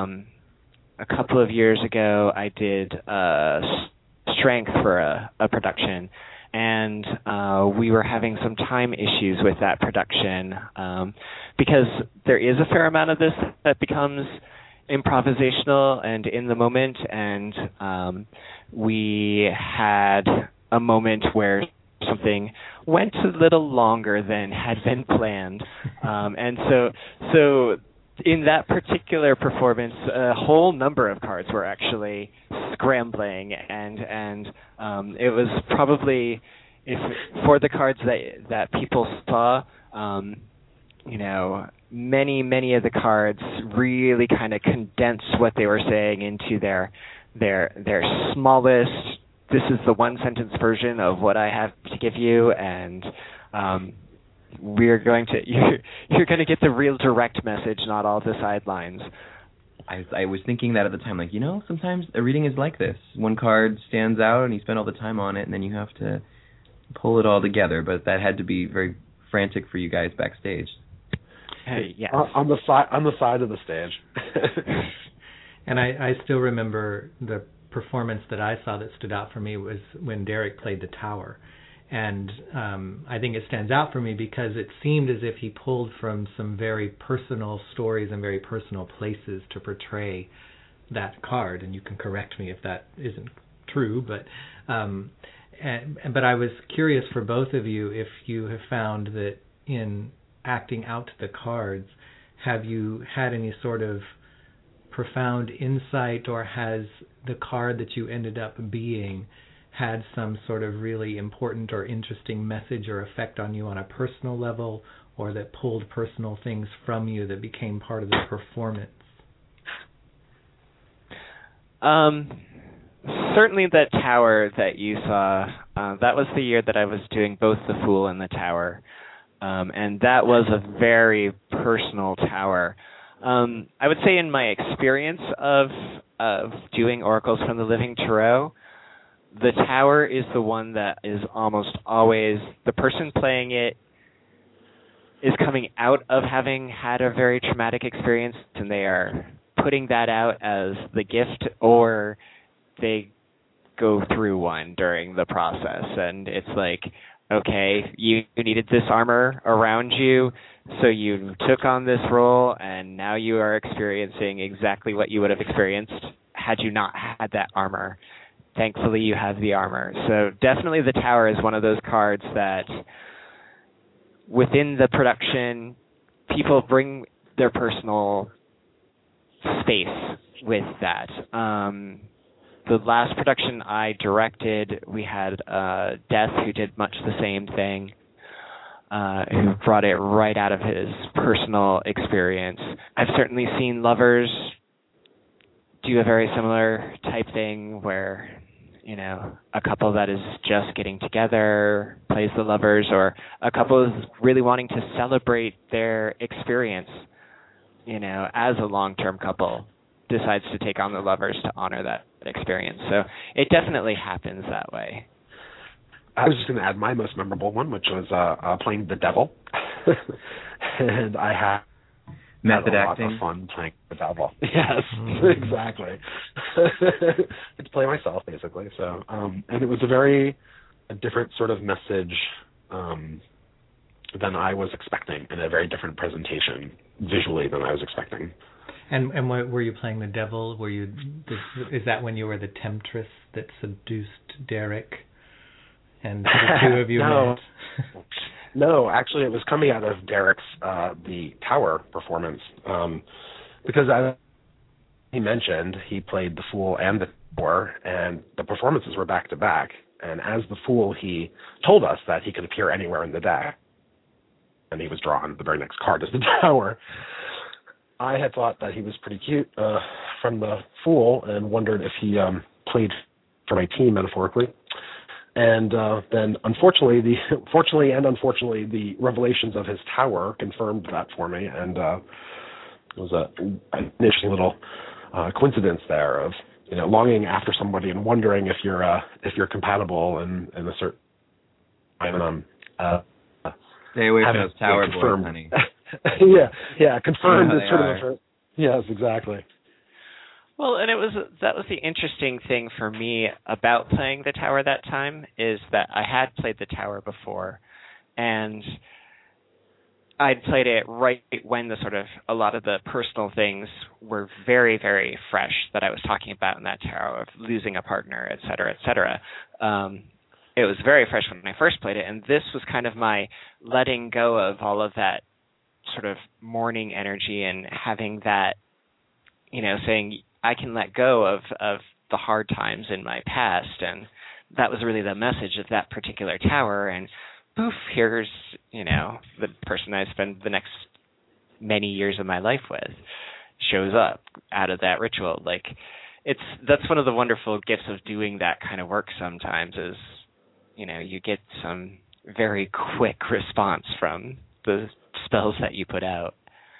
a couple of years ago. I did Strength for a production, and we were having some time issues with that production because there is a fair amount of this that becomes improvisational and in the moment, and we had a moment where something went a little longer than had been planned, and so in that particular performance, a whole number of cards were actually scrambling, and it was probably, for the cards that people saw, many of the cards really kind of condensed what they were saying into their smallest. This is the one sentence version of what I have to give you, and you're going to get the real direct message, not all the sidelines. I was thinking that at the time, sometimes a reading is like this. One card stands out, and you spend all the time on it, and then you have to pull it all together. But that had to be very frantic for you guys backstage. Yes. On the side of the stage. And I still remember the performance that I saw that stood out for me was when Derek played the Tower. And I think it stands out for me because it seemed as if he pulled from some very personal stories and very personal places to portray that card. And you can correct me if that isn't true, but I was curious for both of you if you have found that in acting out the cards, have you had any sort of profound insight, or has the card that you ended up being had some sort of really important or interesting message or effect on you on a personal level, or that pulled personal things from you that became part of the performance? Certainly the tower that you saw, that was the year that I was doing both the Fool and the Tower. And that was a very personal tower. I would say in my experience of doing Oracles from the Living Tarot, the Tower is the one that is almost always, the person playing it is coming out of having had a very traumatic experience, and they are putting that out as the gift, or they go through one during the process. And it's like, okay, you needed this armor around you, so you took on this role, and now you are experiencing exactly what you would have experienced had you not had that armor. Thankfully, you have the armor. So definitely the Tower is one of those cards that within the production, people bring their personal space with that. The last production I directed, we had Death, who did much the same thing, who brought it right out of his personal experience. I've certainly seen Lovers do a very similar type thing where, you know, a couple that is just getting together plays the Lovers, or a couple is really wanting to celebrate their experience, you know, as a long-term couple decides to take on the Lovers to honor that experience. So it definitely happens that way. I was just going to add my most memorable one, which was playing the Devil. And I had method a acting. lot of fun playing the Devil. Yes, exactly. To play myself, basically. So, and it was a different sort of message than I was expecting, and a very different presentation visually than I was expecting. And were you playing the Devil? Is that when you were the temptress that seduced Derek, and the two of you met? No, actually, it was coming out of Derek's the Tower performance, because as he mentioned, he played the Fool and the Tower, and the performances were back to back. And as the Fool, he told us that he could appear anywhere in the deck, and he was drawn the very next card as the Tower. I had thought that he was pretty cute from the Fool, and wondered if he played for my team, metaphorically. And then, unfortunately, the revelations of his Tower confirmed that for me, and it was an interesting little coincidence there of, you know, longing after somebody and wondering if you're compatible in a certain time. Stay away from those Tower boys, honey. yeah, confirmed is sort of yes, exactly. Well, and that was the interesting thing for me about playing the Tower that time, is that I had played the Tower before, and I'd played it right when a lot of the personal things were very, very fresh that I was talking about in that Tower, of losing a partner, et cetera, et cetera. It was very fresh when I first played it, and this was kind of my letting go of all of that sort of mourning energy, and having that, you know, saying I can let go of the hard times in my past, and that was really the message of that particular Tower. And poof, here's, you know, the person I spend the next many years of my life with shows up out of that ritual. Like, that's one of the wonderful gifts of doing that kind of work sometimes, is, you know, you get some very quick response from the spells that you put out.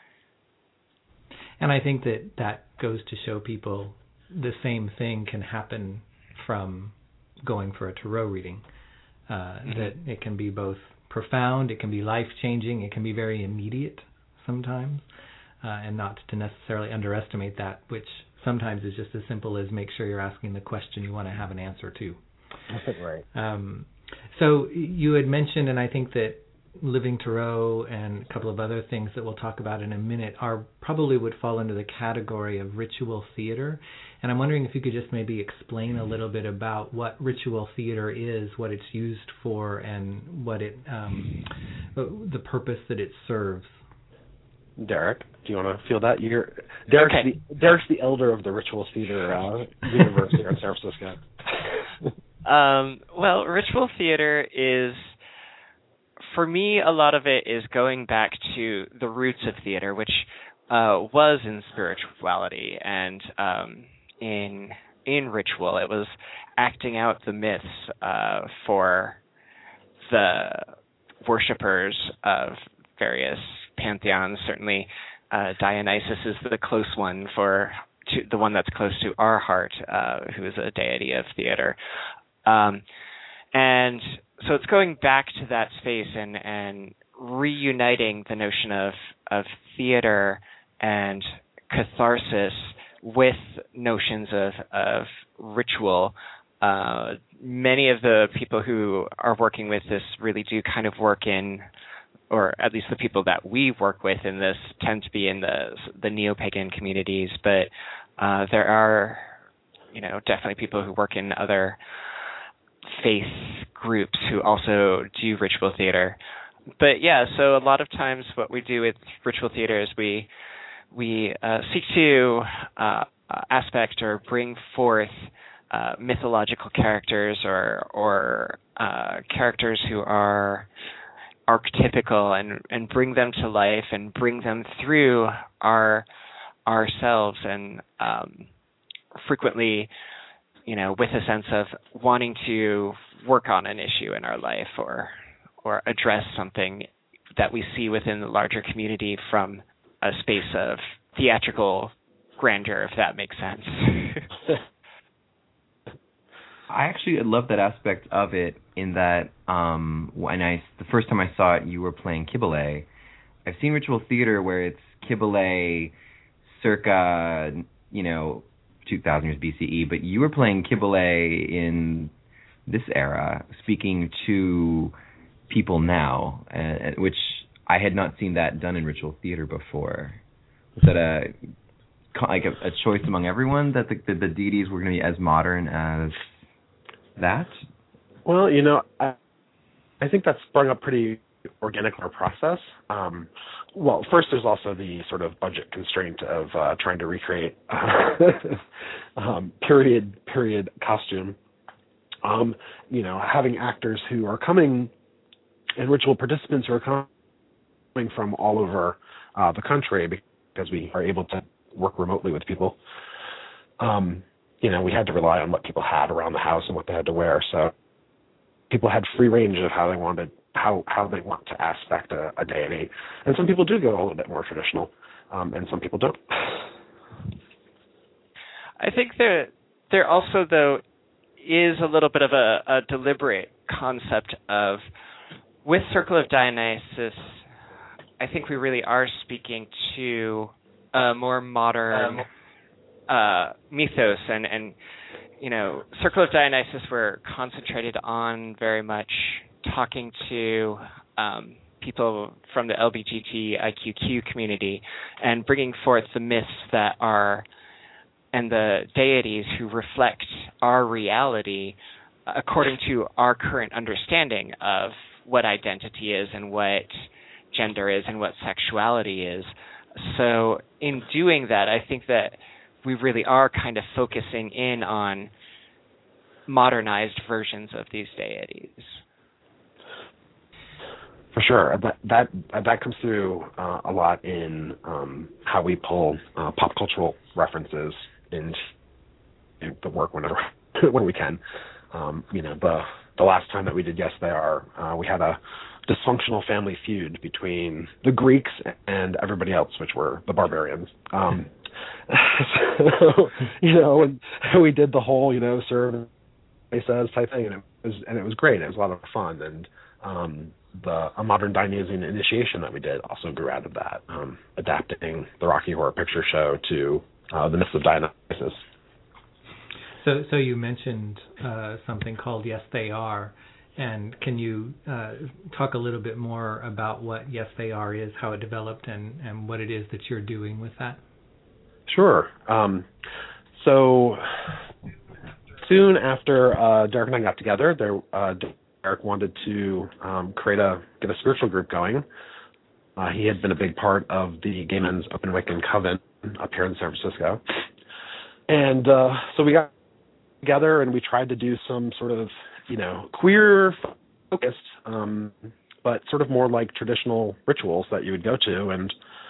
And I think that goes to show people the same thing can happen from going for a tarot reading. That it can be both profound, it can be life-changing, it can be very immediate sometimes, and not to necessarily underestimate that, which sometimes is just as simple as make sure you're asking the question you want to have an answer to. Right. So you had mentioned, and I think that Living Tarot and a couple of other things that we'll talk about in a minute probably would fall into the category of ritual theater. And I'm wondering if you could just maybe explain a little bit about what ritual theater is, what it's used for, and what the purpose that it serves. Derek, do you want to feel that? Derek's the elder of the ritual theater universe here in San Francisco. Well, ritual theater is, for me, a lot of it is going back to the roots of theater, which was in spirituality and in ritual. It was acting out the myths for the worshippers of various pantheons. Certainly, Dionysus is the close one the one that's close to our heart, who is a deity of theater. And so it's going back to that space and reuniting the notion of theater and catharsis with notions of ritual. Many of the people who are working with this really do kind of work in, or at least the people that we work with in this tend to be in the neo-pagan communities, but there are, definitely people who work in other faith groups who also do ritual theater. But yeah, so a lot of times what we do with ritual theater is we seek to aspect or bring forth mythological characters or characters who are archetypical and bring them to life and bring them through ourselves, and frequently, with a sense of wanting to work on an issue in our life or address something that we see within the larger community from a space of theatrical grandeur, if that makes sense. I actually love that aspect of it, in that the first time I saw it, you were playing Kibele. I've seen ritual theater where it's Kibele circa, 2,000 years BCE, but you were playing Kibele in this era, speaking to people now, which I had not seen that done in ritual theater before. Was that a choice among everyone that the deities were going to be as modern as that? Well, I think that sprung up pretty organic in our process. Well, first there's also the sort of budget constraint of trying to recreate period costume. Having actors who are coming and ritual participants who are coming from all over the country, because we are able to work remotely with people. We had to rely on what people had around the house and what they had to wear. So people had free range of how they want to aspect a deity. And some people do go a little bit more traditional, and some people don't. I think there also, though, is a little bit of a deliberate concept of, with Circle of Dionysus, I think we really are speaking to a more modern mythos, and Circle of Dionysus were concentrated on very much talking to people from the LGBTIQ community and bringing forth the myths that are, and the deities who reflect our reality according to our current understanding of what identity is and what gender is and what sexuality is. So in doing that, I think that we really are kind of focusing in on modernized versions of these deities. For sure, that comes through a lot in how we pull pop cultural references into the work when we can. The last time that we did Yes They Are, we had a dysfunctional family feud between the Greeks and everybody else, which were the barbarians. And we did the whole, serve and says type thing, and it was great. It was a lot of fun, and a modern Dionysian initiation that we did also grew out of that, adapting the Rocky Horror Picture Show to the myths of Dionysus. So you mentioned something called Yes They Are, And can you talk a little bit more about what Yes They Are is, how it developed, and what it is that you're doing with that? Sure. So soon after Derek and I got together, Derek wanted to get a spiritual group going. He had been a big part of the Gay Men's Open Wiccan Coven up here in San Francisco. And so we got together and we tried to do some sort of, queer focused, but sort of more like traditional rituals that you would go to, and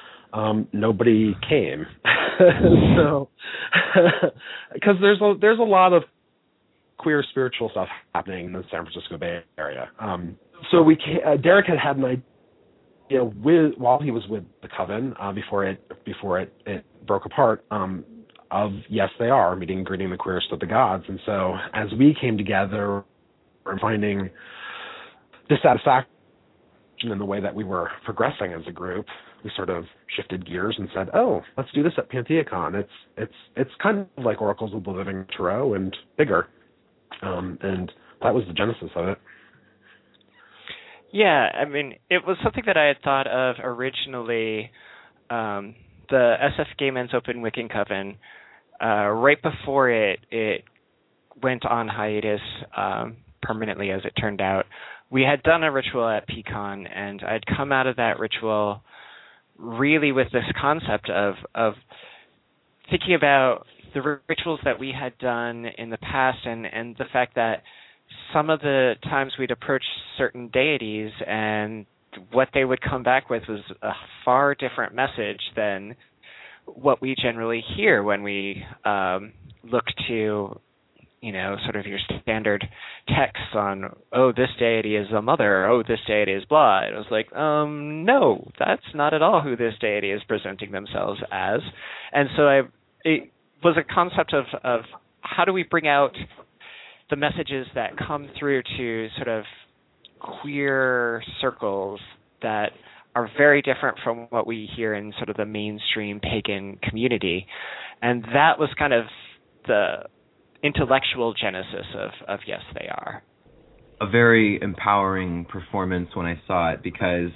nobody came. So, because there's a lot of queer spiritual stuff happening in the San Francisco Bay Area. So Derek had an idea while he was with the Coven before it broke apart. Of Yes They Are, meeting and greeting the queerest of the gods. And so as we came together and finding dissatisfaction in the way that we were progressing as a group, we sort of shifted gears and said, oh, let's do this at PantheaCon. It's kind of like Oracles of the Living Tarot and bigger. And that was the genesis of it. Yeah, I mean, it was something that I had thought of originally, the SF Gay Men's Open Wiccan Coven, right before it went on hiatus permanently, as it turned out. We had done a ritual at PCon, and I'd come out of that ritual really with this concept of thinking about the rituals that we had done in the past, and the fact that some of the times we'd approach certain deities and what they would come back with was a far different message than what we generally hear when we look to, sort of your standard texts on, oh, this deity is a mother, oh, this deity is blah. It was like, no, that's not at all who this deity is presenting themselves as. And so it was a concept of how do we bring out the messages that come through to sort of queer circles that are very different from what we hear in sort of the mainstream pagan community. And that was kind of the intellectual genesis of Yes They Are. A very empowering performance when I saw it, because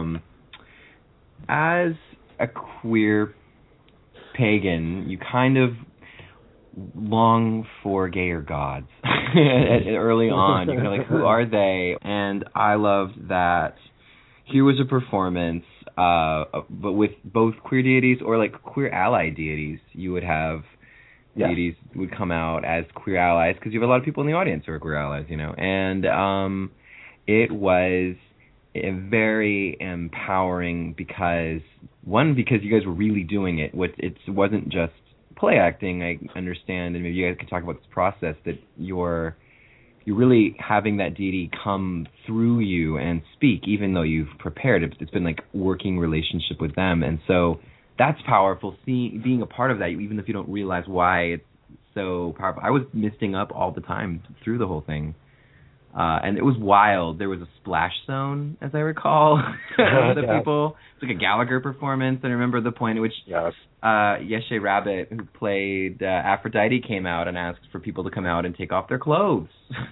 as a queer pagan, you kind of long for gayer gods early on. You're kind of like, who are they? And I loved that here was a performance, but with both queer deities or like queer ally deities. You would have deities would come out as queer allies, because you have a lot of people in the audience who are queer allies, And it was very empowering because you guys were really doing it. It wasn't just play acting. I understand, and maybe you guys could talk about this process, that you're really having that deity come through you and speak, even though you've prepared. It's been like working relationship with them, and so that's powerful. Being a part of that, even if you don't realize why it's so powerful. I was misting up all the time through the whole thing, and it was wild. There was a splash zone, as I recall. People. It's like a Gallagher performance. And I remember the point at which Yeshe Rabbit, who played Aphrodite, came out and asked for people to come out and take off their clothes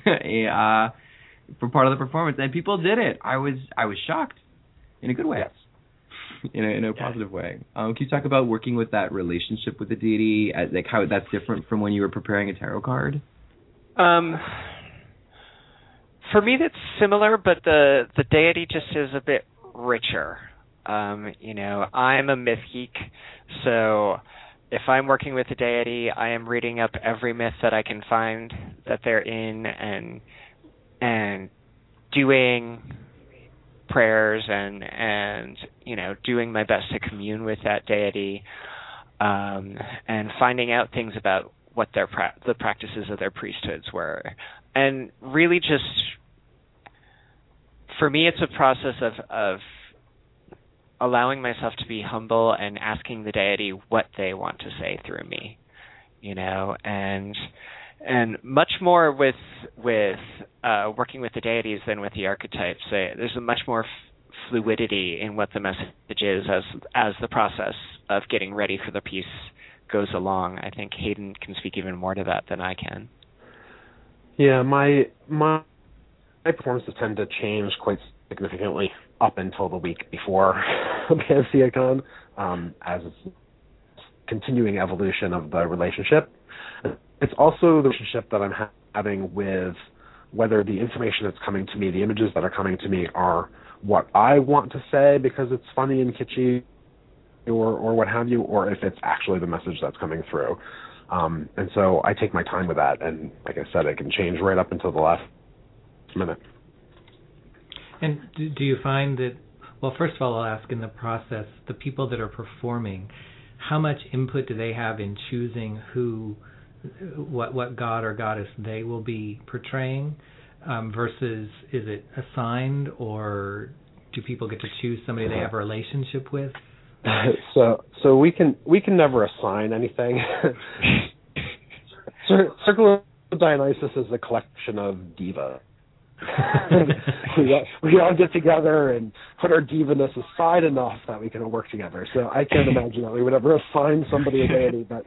for part of the performance, and people did it. I was shocked in a good way. Yes. In a positive way. Can you talk about working with that relationship with the deity, like how that's different from when you were preparing a tarot card? For me, that's similar, but the deity just is a bit richer. I'm a myth geek, so if I'm working with a deity, I am reading up every myth that I can find that they're in, and doing prayers and doing my best to commune with that deity, and finding out things about what the practices of their priesthoods were. And really just, for me, it's a process of allowing myself to be humble and asking the deity what they want to say through me, and much more with working with the deities than with the archetypes. There's a much more fluidity in what the message is as the process of getting ready for the piece goes along. I think Hayden can speak even more to that than I can. Yeah, my performances tend to change quite significantly up until the week before PantheaCon, as it's continuing evolution of the relationship. It's also the relationship that I'm having with whether the information that's coming to me, the images that are coming to me, are what I want to say because it's funny and kitschy or what have you, or if it's actually the message that's coming through. And so I take my time with that, and like I said, it can change right up until the last minute. And do you find that, well, first of all, I'll ask, in the process, the people that are performing, how much input do they have in choosing what god or goddess they will be portraying, versus is it assigned, or do people get to choose somebody they have a relationship with? So we can never assign anything. Circle of Dionysus is a collection of divas. we all get together and put our divaness aside enough that we can work together. So I can't imagine that we would ever assign somebody a deity, but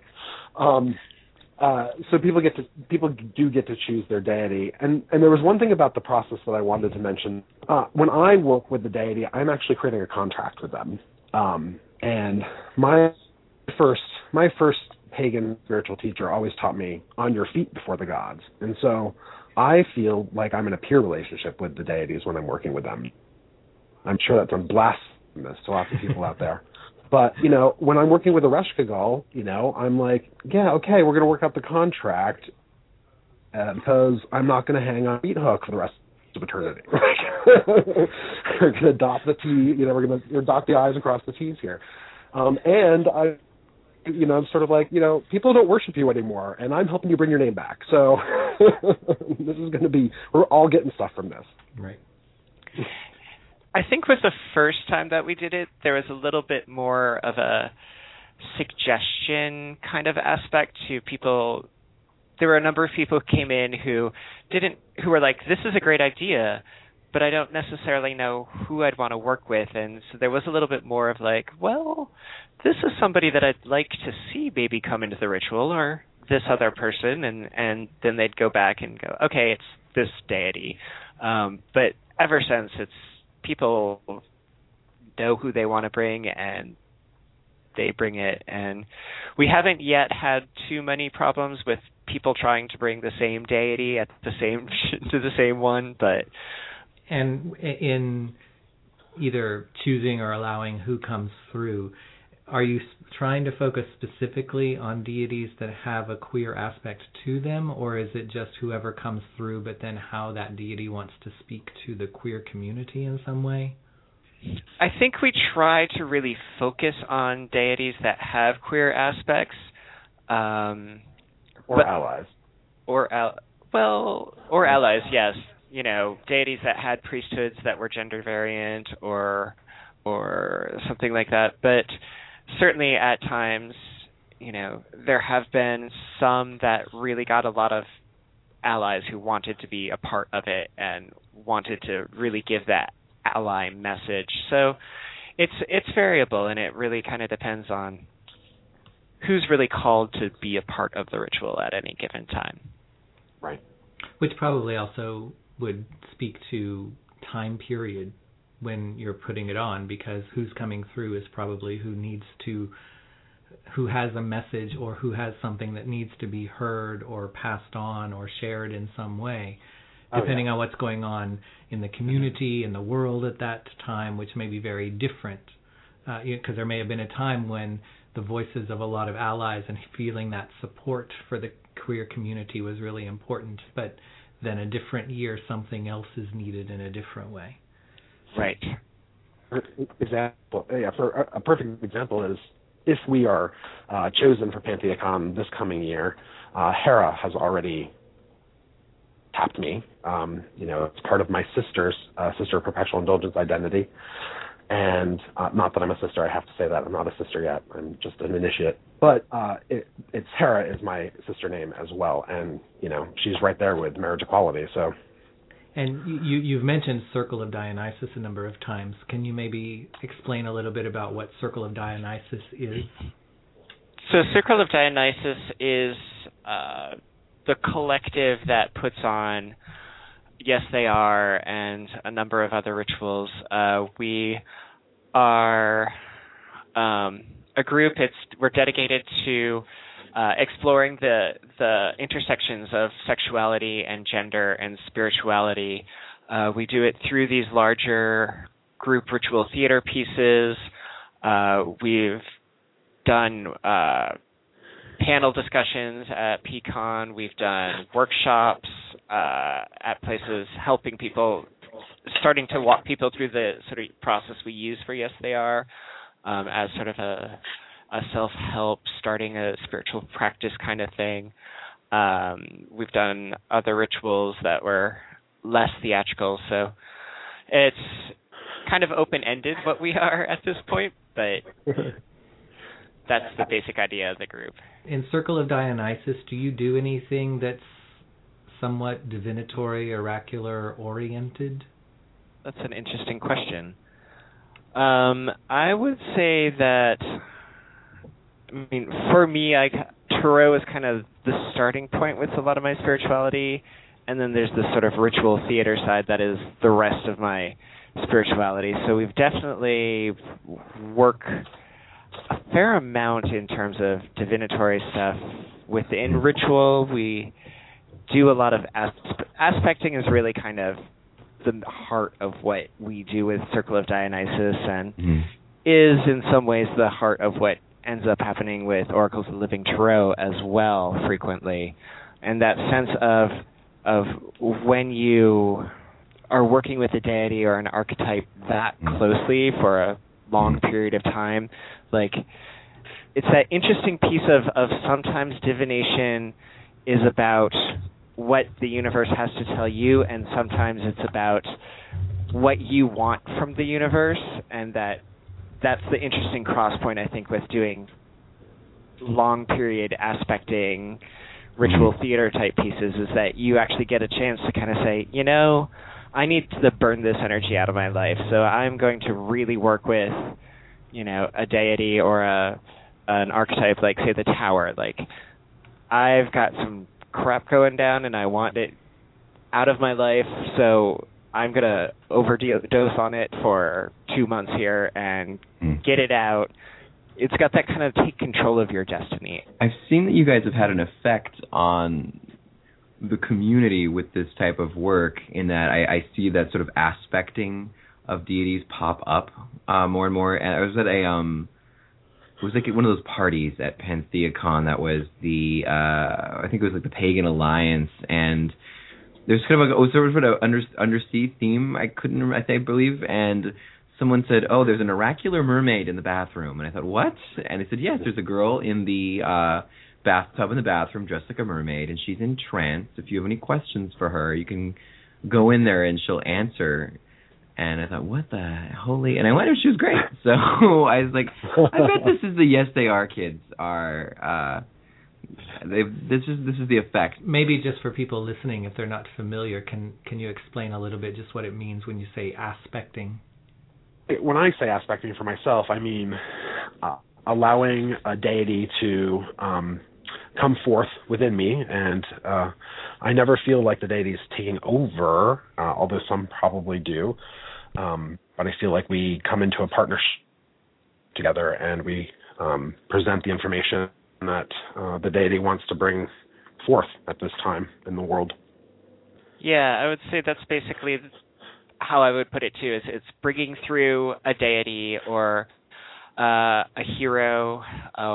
so people do get to choose their deity. And there was one thing about the process that I wanted to mention. When I work with the deity, I'm actually creating a contract with them. And my first pagan spiritual teacher always taught me on your feet before the gods. And so I feel like I'm in a peer relationship with the deities when I'm working with them. I'm sure that's blasphemous to lots of people out there. But, when I'm working with a Ereshkigal, I'm like, yeah, okay, we're going to work out the contract because I'm not going to hang on a meat hook for the rest of eternity. We're going to dot the T, we're going to dot the I's and cross the T's here. And I'm sort of like, people don't worship you anymore, and I'm helping you bring your name back. So this is going to be, we're all getting stuff from this. Right. I think with the first time that we did it, there was a little bit more of a suggestion kind of aspect to people. There were a number of people who came in who were like, this is a great idea, but I don't necessarily know who I'd want to work with. And so there was a little bit more of like, well, this is somebody that I'd like to see maybe come into the ritual, or this other person. And then they'd go back and go, okay, it's this deity. But ever since, it's people know who they want to bring, and they bring it. And we haven't yet had too many problems with people trying to bring the same deity to the same one, but and in either choosing or allowing who comes through, are you trying to focus specifically on deities that have a queer aspect to them, or is it just whoever comes through, but then how that deity wants to speak to the queer community in some way? I think we try to really focus on deities that have queer aspects. Allies. Or allies, yes. Deities that had priesthoods that were gender variant or something like that. But certainly at times, there have been some that really got a lot of allies who wanted to be a part of it and wanted to really give that ally message. So it's variable, and it really kind of depends on who's really called to be a part of the ritual at any given time. Right. Which probably also would speak to time period when you're putting it on, because who's coming through is probably who has a message or who has something that needs to be heard or passed on or shared in some way, depending on what's going on in the community, in the world at that time, which may be very different. Because there may have been a time when the voices of a lot of allies and feeling that support for the queer community was really important, but then a different year something else is needed in a different way. Right. Example. Yeah, for a perfect example is if we are chosen for PantheaCon this coming year, Hera has already tapped me. It's part of my sister of perpetual indulgence identity. And not that I'm a sister, I have to say that. I'm not a sister yet. I'm just an initiate. But it's Hera is my sister name as well. And, she's right there with marriage equality. So. And you've mentioned Circle of Dionysus a number of times. Can you maybe explain a little bit about what Circle of Dionysus is? So Circle of Dionysus is the collective that puts on Yes, They Are and a number of other rituals. We are a group. We're dedicated to exploring the intersections of sexuality and gender and spirituality. We do it through these larger group ritual theater pieces. We've done panel discussions at PCON. We've done workshops at places, helping people, starting to walk people through the sort of process we use for Yes, They Are, as sort of a self-help, starting a spiritual practice kind of thing. We've done other rituals that were less theatrical, so it's kind of open-ended what we are at this point, but that's the basic idea of the group. In Circle of Dionysus, do you do anything that's somewhat divinatory, oracular oriented? That's an interesting question. I would say that, for me, Tarot is kind of the starting point with a lot of my spirituality, and then there's this sort of ritual theater side that is the rest of my spirituality. So we've definitely worked a fair amount in terms of divinatory stuff. Within ritual, we do a lot of aspecting is really kind of the heart of what we do with Circle of Dionysus, and is in some ways the heart of what ends up happening with Oracles of the Living Tarot as well, frequently. And that sense of when you are working with a deity or an archetype that closely for a long period of time, like, it's that interesting piece of sometimes divination is about what the universe has to tell you, and sometimes it's about what you want from the universe, and that's the interesting cross point, I think, with doing long period aspecting ritual theater type pieces, is that you actually get a chance to kind of say, I need to burn this energy out of my life, so I'm going to really work with, a deity or an archetype like, say, the Tower. Like, I've got some crap going down and I want it out of my life, so I'm going to overdose on it for 2 months here and get it out. It's got that kind of take control of your destiny. I've seen that you guys have had an effect on the community with this type of work, in that I see that sort of aspecting of deities pop up more and more. And I was at it was like one of those parties at PantheaCon that was I think it was like the Pagan Alliance, and there's kind of an undersea theme, I believe, and someone said, oh, there's an oracular mermaid in the bathroom, and I thought, what? And I said, yes, there's a girl in the bathtub in the bathroom dressed like a mermaid, and she's in trance. If you have any questions for her, you can go in there and she'll answer. And I thought, what the holy... And I went, she was great. So I was like, I bet this is the Yes, They Are kids are... This is the effect. Maybe just for people listening, if they're not familiar, can you explain a little bit just what it means when you say aspecting? When I say aspecting for myself, I mean allowing a deity to come forth within me, and I never feel like the deity is taking over, although some probably do. But I feel like we come into a partnership together, and we present the information that the deity wants to bring forth at this time in the world. Yeah, I would say that's basically how I would put it too. Is it's bringing through a deity or a hero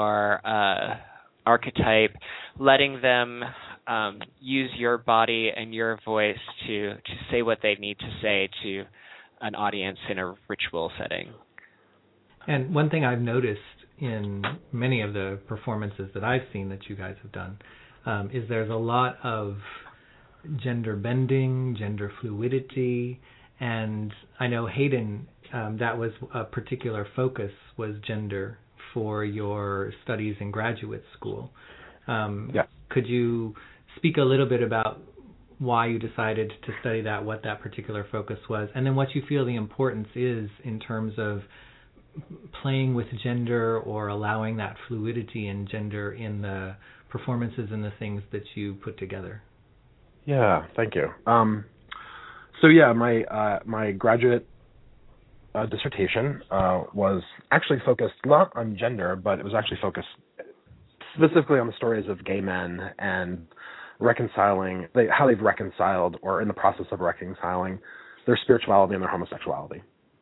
or archetype, letting them use your body and your voice to say what they need to say to an audience in a ritual setting. And one thing I've noticed in many of the performances that I've seen that you guys have done is there's a lot of gender bending, gender fluidity, and I know Hayden, that was a particular focus, was gender for your studies in graduate school. Could you speak a little bit about why you decided to study that, what that particular focus was, and then what you feel the importance is in terms of playing with gender or allowing that fluidity in gender in the performances and the things that you put together? Yeah, thank you. So yeah, my graduate dissertation was actually focused not on gender, but it was actually focused specifically on the stories of gay men and reconciling how they've reconciled or in the process of reconciling their spirituality and their homosexuality.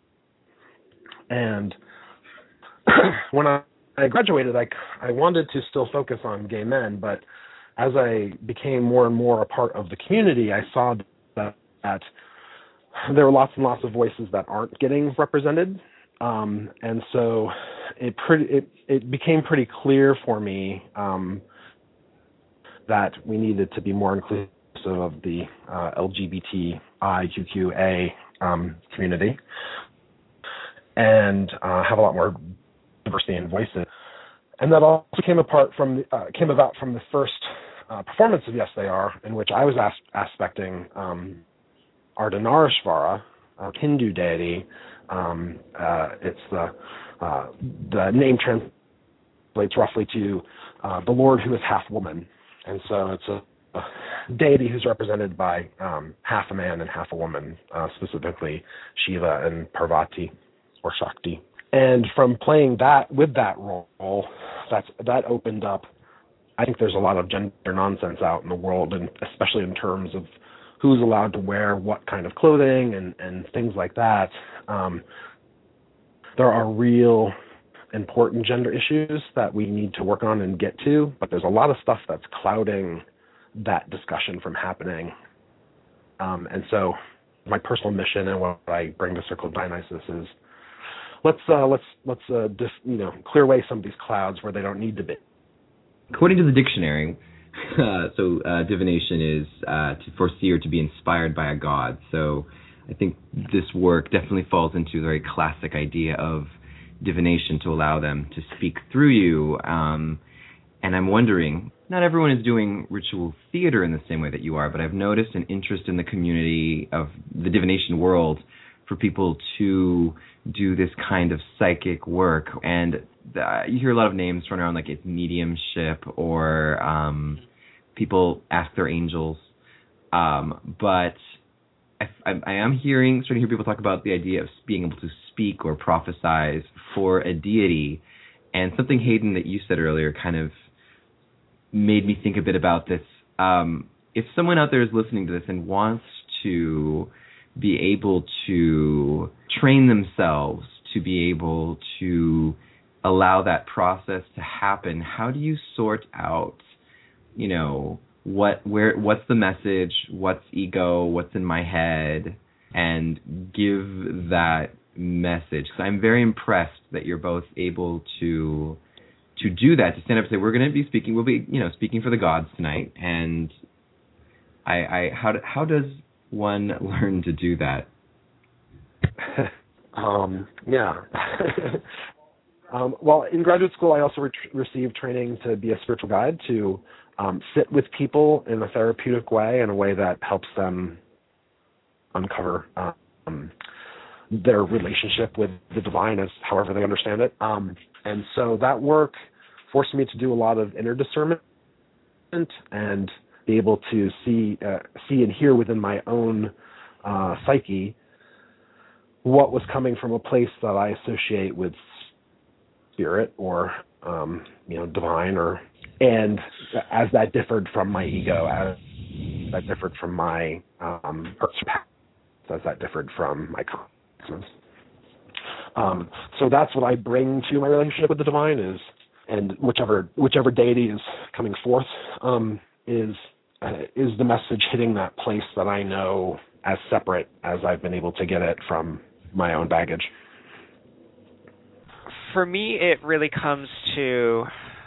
And when I graduated, I wanted to still focus on gay men, but as I became more and more a part of the community, I saw that there were lots and lots of voices that aren't getting represented, and so it became pretty clear for me that we needed to be more inclusive of the LGBTIQA community and have a lot more diversity in voices. And that also came about from the first performance of Yes They Are, in which I was aspecting Ardhanarishvara, a Hindu deity. It's the name translates roughly to the Lord who is half woman, and so it's a deity who's represented by half a man and half a woman, specifically Shiva and Parvati or Shakti. And from playing that with that role, that opened up. I think there's a lot of gender nonsense out in the world, and especially in terms of who's allowed to wear what kind of clothing and things like that. There are real important gender issues that we need to work on and get to, but there's a lot of stuff that's clouding that discussion from happening. And so my personal mission and what I bring to Circle of Dionysus is let's clear away some of these clouds where they don't need to be. According to the dictionary, divination is to foresee or to be inspired by a god. So I think this work definitely falls into the very classic idea of divination to allow them to speak through you. And I'm wondering, not everyone is doing ritual theater in the same way that you are, but I've noticed an interest in the community of the divination world for people to do this kind of psychic work. And you hear a lot of names thrown around, like it's mediumship or people ask their angels. But I am starting to hear people talk about the idea of being able to speak or prophesize for a deity. And something, Hayden, that you said earlier kind of made me think a bit about this. If someone out there is listening to this and wants to be able to train themselves to be able to allow that process to happen, how do you sort out, what's the message, what's ego, what's in my head, and give that message? Because I'm very impressed that you're both able to do that, to stand up and say, we'll be speaking for the gods tonight. And how does one learn to do that? Well, in graduate school, I also received training to be a spiritual guide, to sit with people in a therapeutic way, in a way that helps them uncover their relationship with the divine as however they understand it. And so that work forced me to do a lot of inner discernment and be able to see and hear within my own psyche what was coming from a place that I associate with spirit or divine, and as that differed from my ego, as that differed from my as that differed from my consciousness. So that's what I bring to my relationship with the divine and whichever deity is coming forth is the message hitting that place that I know as separate as I've been able to get it from my own baggage. For me, it really comes to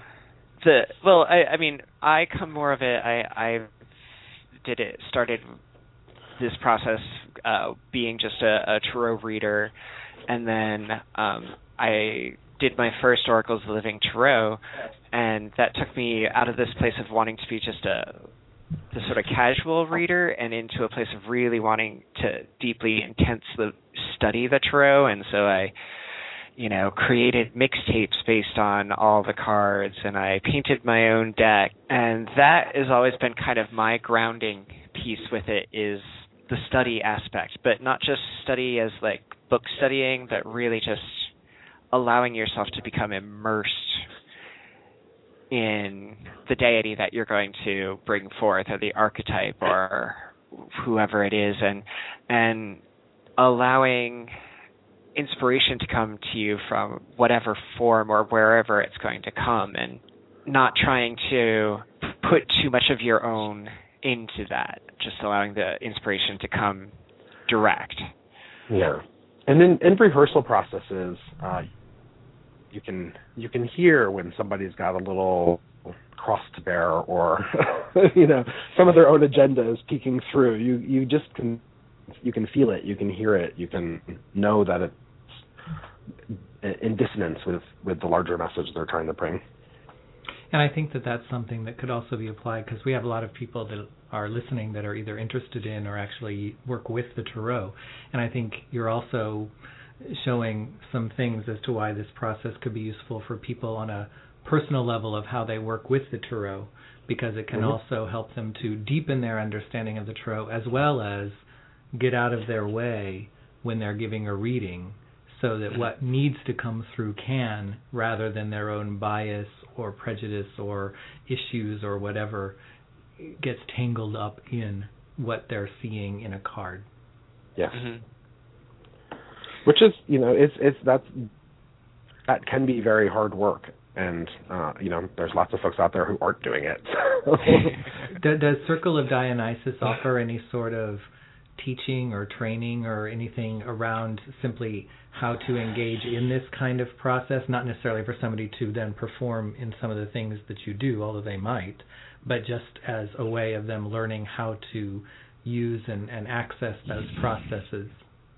I come more of it. I started this process being just a tarot reader, and then I did my first Oracles of the Living Tarot, and that took me out of this place of wanting to be just the sort of casual reader and into a place of really wanting to deeply, intensely study the tarot. And so I created mixtapes based on all the cards, and I painted my own deck. And that has always been kind of my grounding piece with it, is the study aspect, but not just study as like book studying, but really just allowing yourself to become immersed in the deity that you're going to bring forth, or the archetype, or whoever it is, and allowing inspiration to come to you from whatever form or wherever it's going to come, and not trying to put too much of your own into that, just allowing the inspiration to come direct. Yeah. And in rehearsal processes, you can hear when somebody's got a little cross to bear, or some of their own agenda is peeking through. You can feel it, you can hear it, you can know that it's in dissonance with the larger message they're trying to bring. And I think that that's something that could also be applied, because we have a lot of people that are listening that are either interested in or actually work with the Tarot. And I think you're also showing some things as to why this process could be useful for people on a personal level of how they work with the Tarot, because it can also help them to deepen their understanding of the Tarot, as well as get out of their way when they're giving a reading, so that what needs to come through can, rather than their own bias or prejudice or issues or whatever, gets tangled up in what they're seeing in a card. Yes. Which is, that can be very hard work, and there's lots of folks out there who aren't doing it. Does Circle of Dionysus offer any sort of teaching or training or anything around simply how to engage in this kind of process? Not necessarily for somebody to then perform in some of the things that you do, although they might, but just as a way of them learning how to use and access those processes.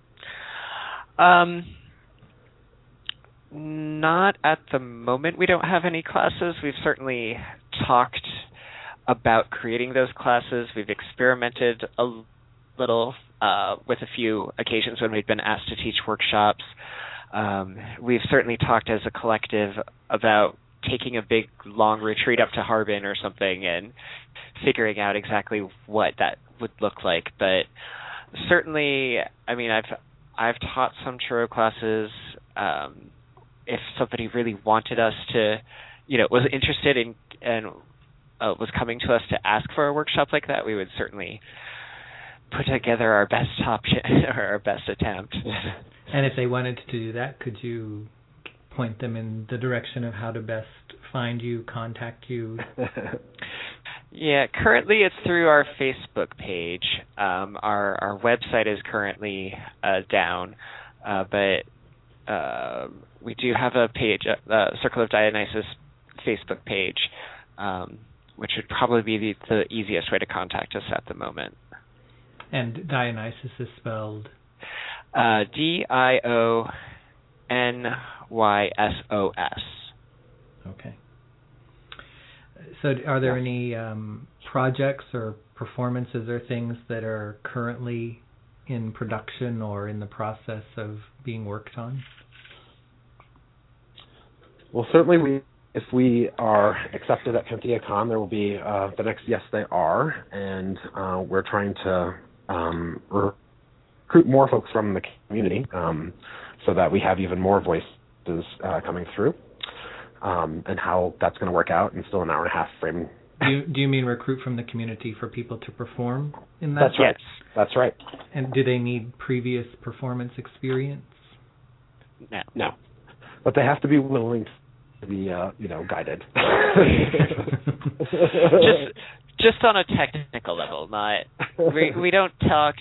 Not at the moment. We don't have any classes. We've certainly talked about creating those classes. We've experimented a little with a few occasions when we've been asked to teach workshops. We've certainly talked as a collective about taking a big, long retreat up to Harbin or something and figuring out exactly what that would look like. But certainly, I mean, I've taught some Tarot classes. If somebody really wanted us to, was interested in and was coming to us to ask for a workshop like that, we would certainly put together our best option or our best attempt. And if they wanted to do that, could you point them in the direction of how to best find you, contact you? Yeah, currently it's through our Facebook page. Our website is currently down, but we do have a page, Circle of Dionysus Facebook page, which would probably be the easiest way to contact us at the moment. And Dionysus is spelled? DionYsos. Okay. So are there any projects or performances or things that are currently in production or in the process of being worked on? Well, certainly if we are accepted at PantheaCon, there will be the next Yes They Are, and we're trying to recruit more folks from the community so that we have even more voices coming through, and how that's going to work out in still an hour and a half frame. Do you mean recruit from the community for people to perform in that? That's right. That's right. And do they need previous performance experience? No. But they have to be willing to be, guided. Just on a technical level, not we don't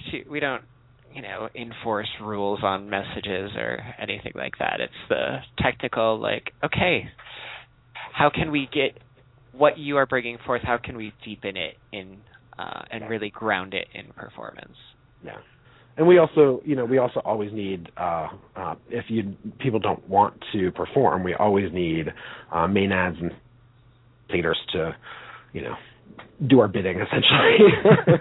enforce rules on messages or anything like that. It's the technical, okay, how can we get what you are bringing forth? How can we deepen it in and really ground it in performance? Yeah. And we also always need, if people don't want to perform, we always need maenads and leaders to, do our bidding, essentially.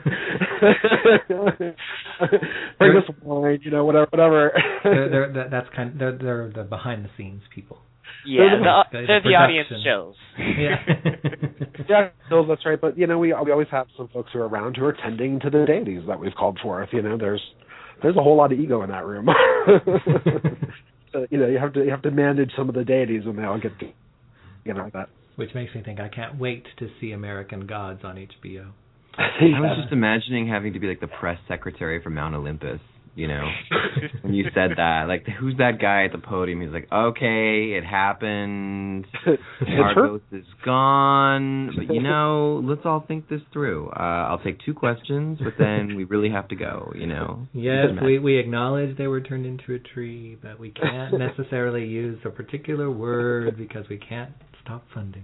Bring us wine, whatever. They're the behind the scenes people. Yeah, they're the audience shows. Yeah, no, that's right. But we always have some folks who are around who are tending to the deities that we've called forth. There's a whole lot of ego in that room. So, you have to manage some of the deities when they all get like that. Which makes me think I can't wait to see American Gods on HBO. I was just imagining having to be like the press secretary for Mount Olympus. When you said that, like, who's that guy at the podium? He's like, okay, it happened. Argos is gone. But, let's all think this through. I'll take 2 questions, but then we really have to go, Yes, we acknowledge they were turned into a tree, but we can't necessarily use a particular word because we can't stop funding.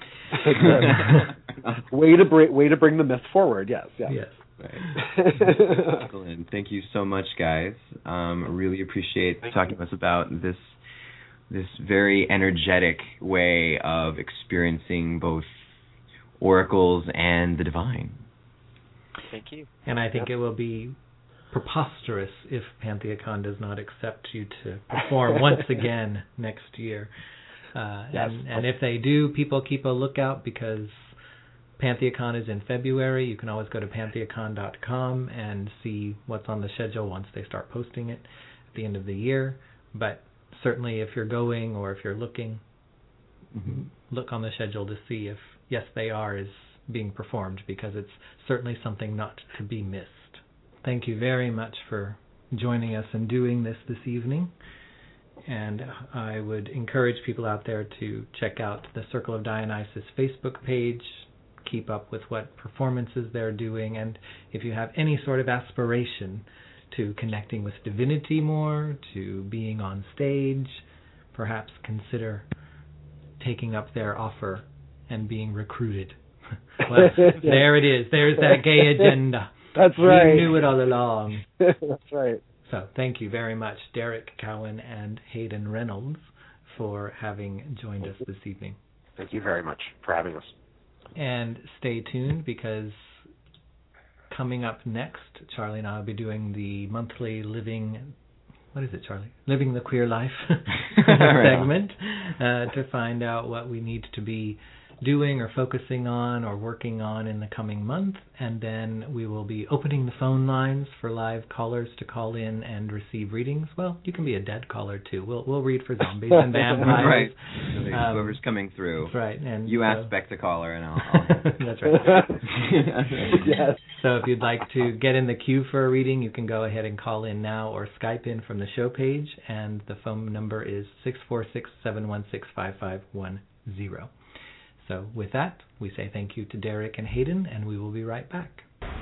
Way to bring the myth forward, yes. Right. Excellent. Thank you so much, guys. Really appreciate talking to us about this very energetic way of experiencing both oracles and the divine. Thank you. And I think it will be preposterous if Pantheacon does not accept you to perform once again next year. And if they do, people keep a lookout because Pantheacon is in February. You can always go to pantheacon.com and see what's on the schedule once they start posting it at the end of the year. But certainly if you're going or if you're looking, look on the schedule to see if Yes They Are is being performed, because it's certainly something not to be missed. Thank you very much for joining us and doing this evening. And I would encourage people out there to check out the Circle of Dionysus Facebook page, keep up with what performances they're doing, and if you have any sort of aspiration to connecting with divinity more, to being on stage, perhaps consider taking up their offer and being recruited. Well, there it is. There's that gay agenda. That's right. We knew it all along. That's right. So thank you very much, Derek Cowan and Hayden Reynolds, for having joined us this evening. Thank you very much for having us. And stay tuned, because coming up next, Charlie and I will be doing the monthly Living the Queer Life segment to find out what we need to be doing or focusing on or working on in the coming month. And then we will be opening the phone lines for live callers to call in and receive readings. Well, you can be a dead caller too. We'll read for zombies and vampires. Right. Whoever's coming through. That's right. And you aspect a caller and I'll That's right. Yes. So if you'd like to get in the queue for a reading, you can go ahead and call in now or Skype in from the show page, and the phone number is 646-716-5510. So with that, we say thank you to Derek and Hayden, and we will be right back.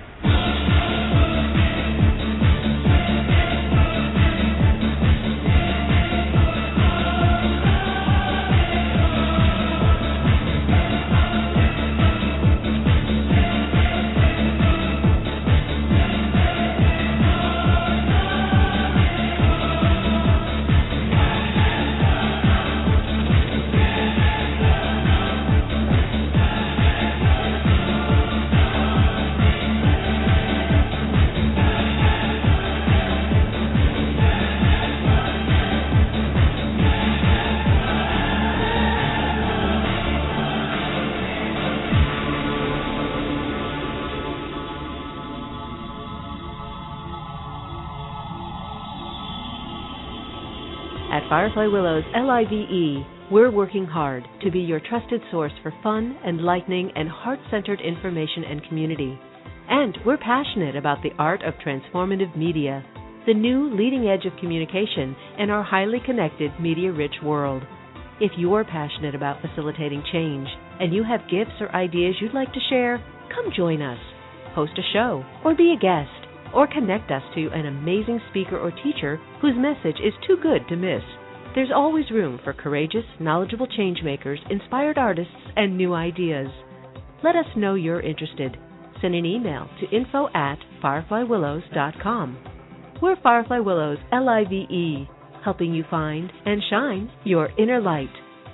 At Firefly Willows LIVE, we're working hard to be your trusted source for fun, enlightening, and heart-centered information and community. And we're passionate about the art of transformative media, the new leading edge of communication in our highly connected, media-rich world. If you're passionate about facilitating change and you have gifts or ideas you'd like to share, come join us. Host a show or be a guest, or connect us to an amazing speaker or teacher whose message is too good to miss. There's always room for courageous, knowledgeable changemakers, inspired artists, and new ideas. Let us know you're interested. Send an email to info@fireflywillows.com. We're Firefly Willows LIVE, helping you find and shine your inner light.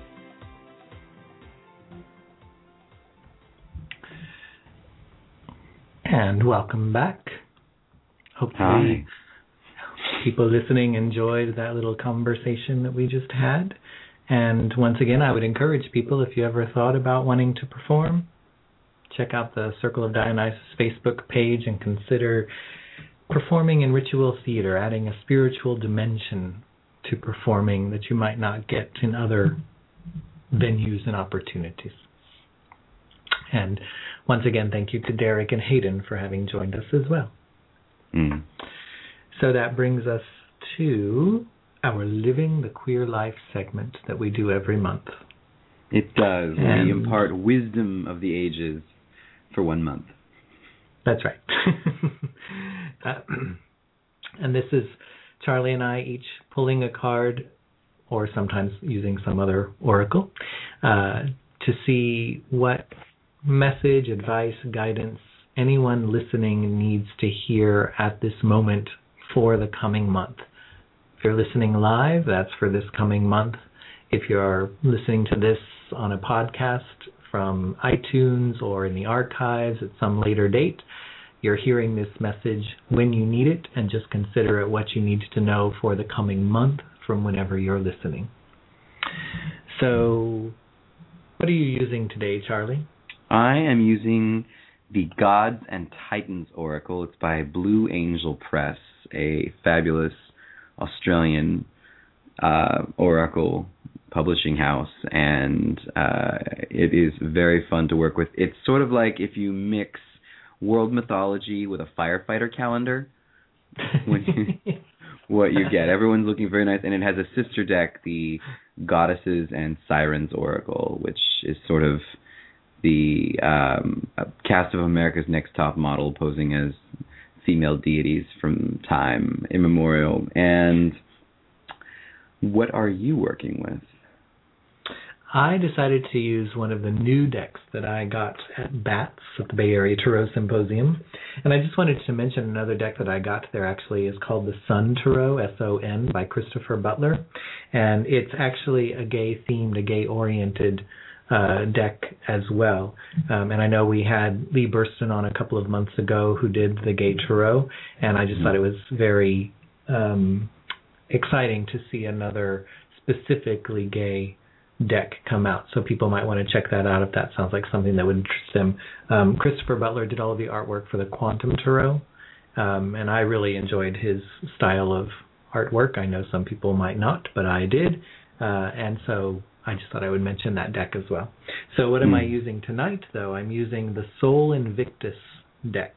And welcome back. Hopefully people listening enjoyed that little conversation that we just had. And once again, I would encourage people, if you ever thought about wanting to perform, check out the Circle of Dionysus Facebook page and consider performing in ritual theater, adding a spiritual dimension to performing that you might not get in other venues and opportunities. And once again, thank you to Derek and Hayden for having joined us as well. So that brings us to our Living the Queer Life segment that we do every month. It does. And we impart wisdom of the ages for 1 month. That's right. And this is Charlie and I each pulling a card, or sometimes using some other oracle, to see what message, advice, guidance anyone listening needs to hear at this moment for the coming month. If you're listening live, that's for this coming month. If you're listening to this on a podcast from iTunes or in the archives at some later date, you're hearing this message when you need it, and just consider it what you need to know for the coming month from whenever you're listening. So, what are you using today, Charlie? I am using the Gods and Titans Oracle. It's by Blue Angel Press, a fabulous Australian oracle publishing house, and it is very fun to work with. It's sort of like if you mix world mythology with a firefighter calendar. What you get. Everyone's looking very nice, and it has a sister deck, the Goddesses and Sirens Oracle, which is sort of the cast of America's Next Top Model posing as female deities from time immemorial. And what are you working with? I decided to use one of the new decks that I got at BATS, at the Bay Area Tarot Symposium. And I just wanted to mention another deck that I got there actually is called the Sun Tarot, S-O-N, by Christopher Butler. And it's actually a gay-themed, a gay-oriented deck as well. And I know we had Lee Burston on a couple of months ago who did the Gay Tarot, and I just thought it was very exciting to see another specifically gay deck come out. So people might want to check that out if that sounds like something that would interest them. Christopher Butler did all of the artwork for the Quantum Tarot, and I really enjoyed his style of artwork. I know some people might not, but I did. And so I just thought I would mention that deck as well. So what am I using tonight, though? I'm using the Sol Invictus deck,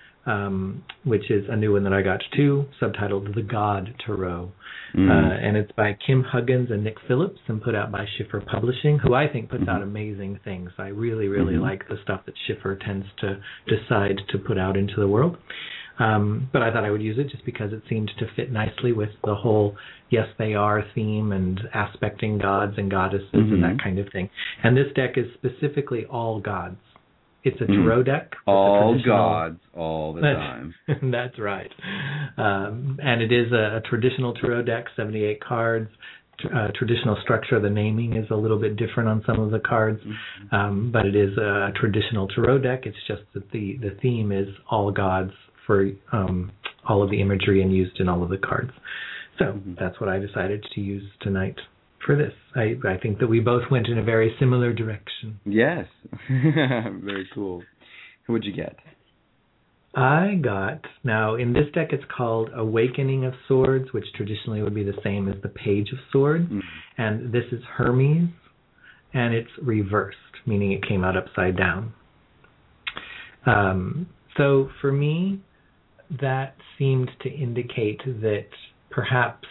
which is a new one that I got too, subtitled The God Tarot. And it's by Kim Huggins and Nick Phillips and put out by Schiffer Publishing, who I think puts out amazing things. I really, really like the stuff that Schiffer tends to decide to put out into the world. But I thought I would use it just because it seemed to fit nicely with the whole yes, they are theme and aspecting gods and goddesses and that kind of thing. And this deck is specifically all gods. It's a tarot deck. All gods, all the time. That's right. And it is a traditional tarot deck, 78 cards. Traditional structure. The naming is a little bit different on some of the cards, but it is a traditional tarot deck. It's just that the theme is all gods for all of the imagery and used in all of the cards. So that's what I decided to use tonight for this. I think that we both went in a very similar direction. Yes. Very cool. What'd you get? I got, now in this deck it's called Awakening of Swords, which traditionally would be the same as the Page of Swords. And this is Hermes, and it's reversed, meaning it came out upside down. So for me, that seemed to indicate that perhaps,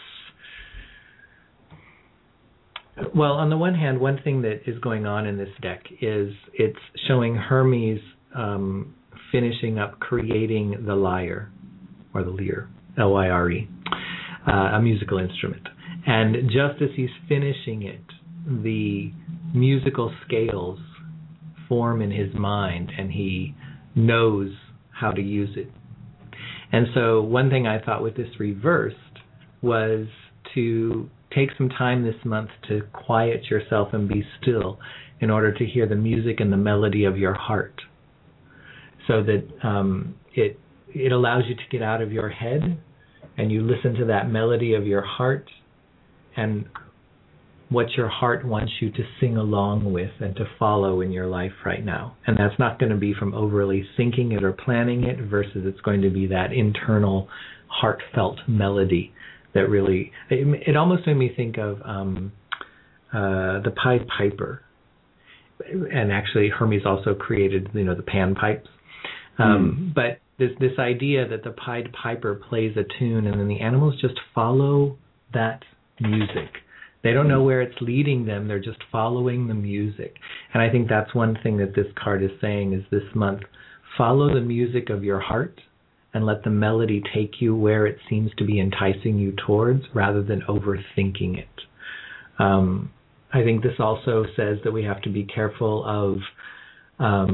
well, on the one hand, one thing that is going on in this deck is it's showing Hermes finishing up creating the lyre, or the lyre, L-Y-R-E, a musical instrument. And just as he's finishing it, the musical scales form in his mind, and he knows how to use it. And so one thing I thought with this reversed was to take some time this month to quiet yourself and be still in order to hear the music and the melody of your heart, so that it allows you to get out of your head and you listen to that melody of your heart, and what your heart wants you to sing along with and to follow in your life right now. And that's not going to be from overly thinking it or planning it, versus it's going to be that internal heartfelt melody that really, it almost made me think of the Pied Piper. And actually Hermes also created, the panpipes. But this idea that the Pied Piper plays a tune and then the animals just follow that music. They don't know where it's leading them. They're just following the music. And I think that's one thing that this card is saying is this month, follow the music of your heart and let the melody take you where it seems to be enticing you towards, rather than overthinking it. I think this also says that we have to be careful of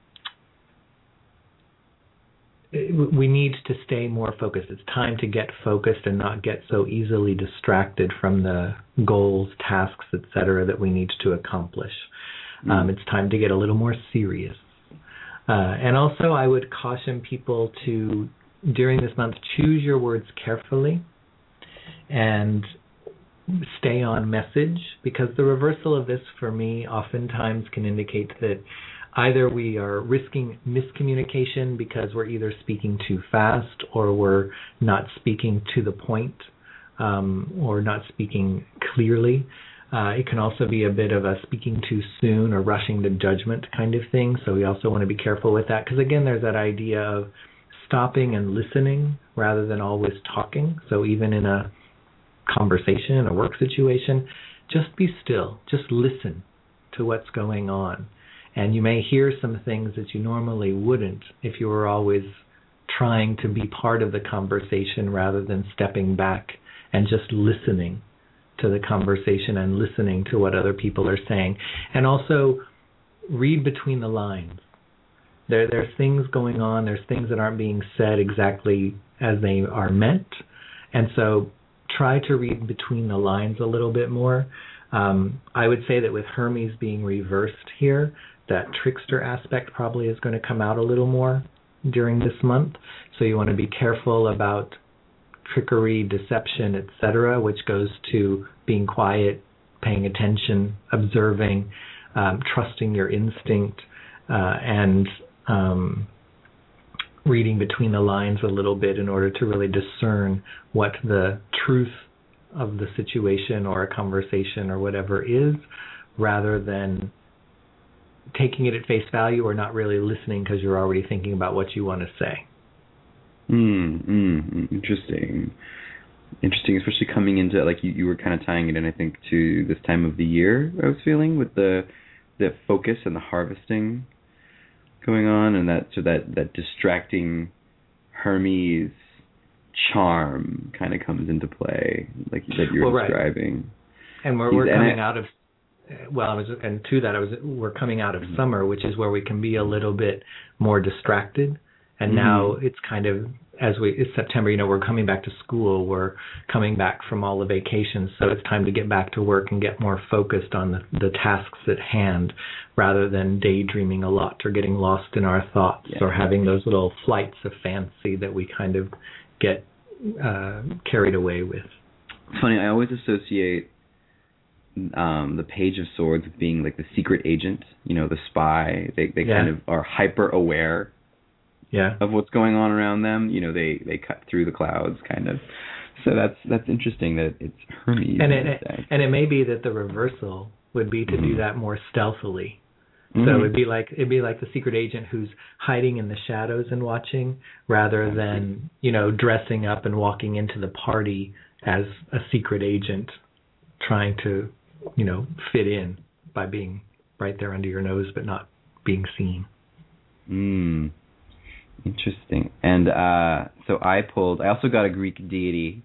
we need to stay more focused. It's time to get focused and not get so easily distracted from the goals, tasks, etc. that we need to accomplish. It's time to get a little more serious. And also I would caution people to, during this month, choose your words carefully and stay on message, because the reversal of this for me oftentimes can indicate that either we are risking miscommunication because we're either speaking too fast or we're not speaking to the point, or not speaking clearly. It can also be a bit of a speaking too soon or rushing to judgment kind of thing. So we also want to be careful with that, because again, there's that idea of stopping and listening rather than always talking. So even in a conversation, a work situation, just be still, just listen to what's going on. And you may hear some things that you normally wouldn't if you were always trying to be part of the conversation rather than stepping back and just listening to the conversation and listening to what other people are saying. And also read between the lines. There's things going on, there's things that aren't being said exactly as they are meant. And so try to read between the lines a little bit more. I would say that with Hermes being reversed here, that trickster aspect probably is going to come out a little more during this month. So you want to be careful about trickery, deception, etc., which goes to being quiet, paying attention, observing, trusting your instinct, and reading between the lines a little bit in order to really discern what the truth of the situation or a conversation or whatever is, rather than taking it at face value or not really listening because you're already thinking about what you want to say. Interesting, especially coming into, like you were kind of tying it in, I think, to this time of the year I was feeling with the focus and the harvesting going on, and that distracting Hermes charm kind of comes into play, like you said you were describing. And we're coming out of, we're coming out of summer, which is where we can be a little bit more distracted. And now it's kind of, it's September, we're coming back to school, we're coming back from all the vacations, so it's time to get back to work and get more focused on the tasks at hand, rather than daydreaming a lot or getting lost in our thoughts or having those little flights of fancy that we kind of get carried away with. It's funny, I always associate the Page of Swords with being like the secret agent, the spy. They kind of are hyper aware of what's going on around them. They cut through the clouds kind of. So that's interesting that it's Hermes. And it may be that the reversal would be to do that more stealthily. So it'd be like the secret agent who's hiding in the shadows and watching, rather than dressing up and walking into the party as a secret agent, trying to fit in by being right there under your nose but not being seen. Interesting. And so I also got a Greek deity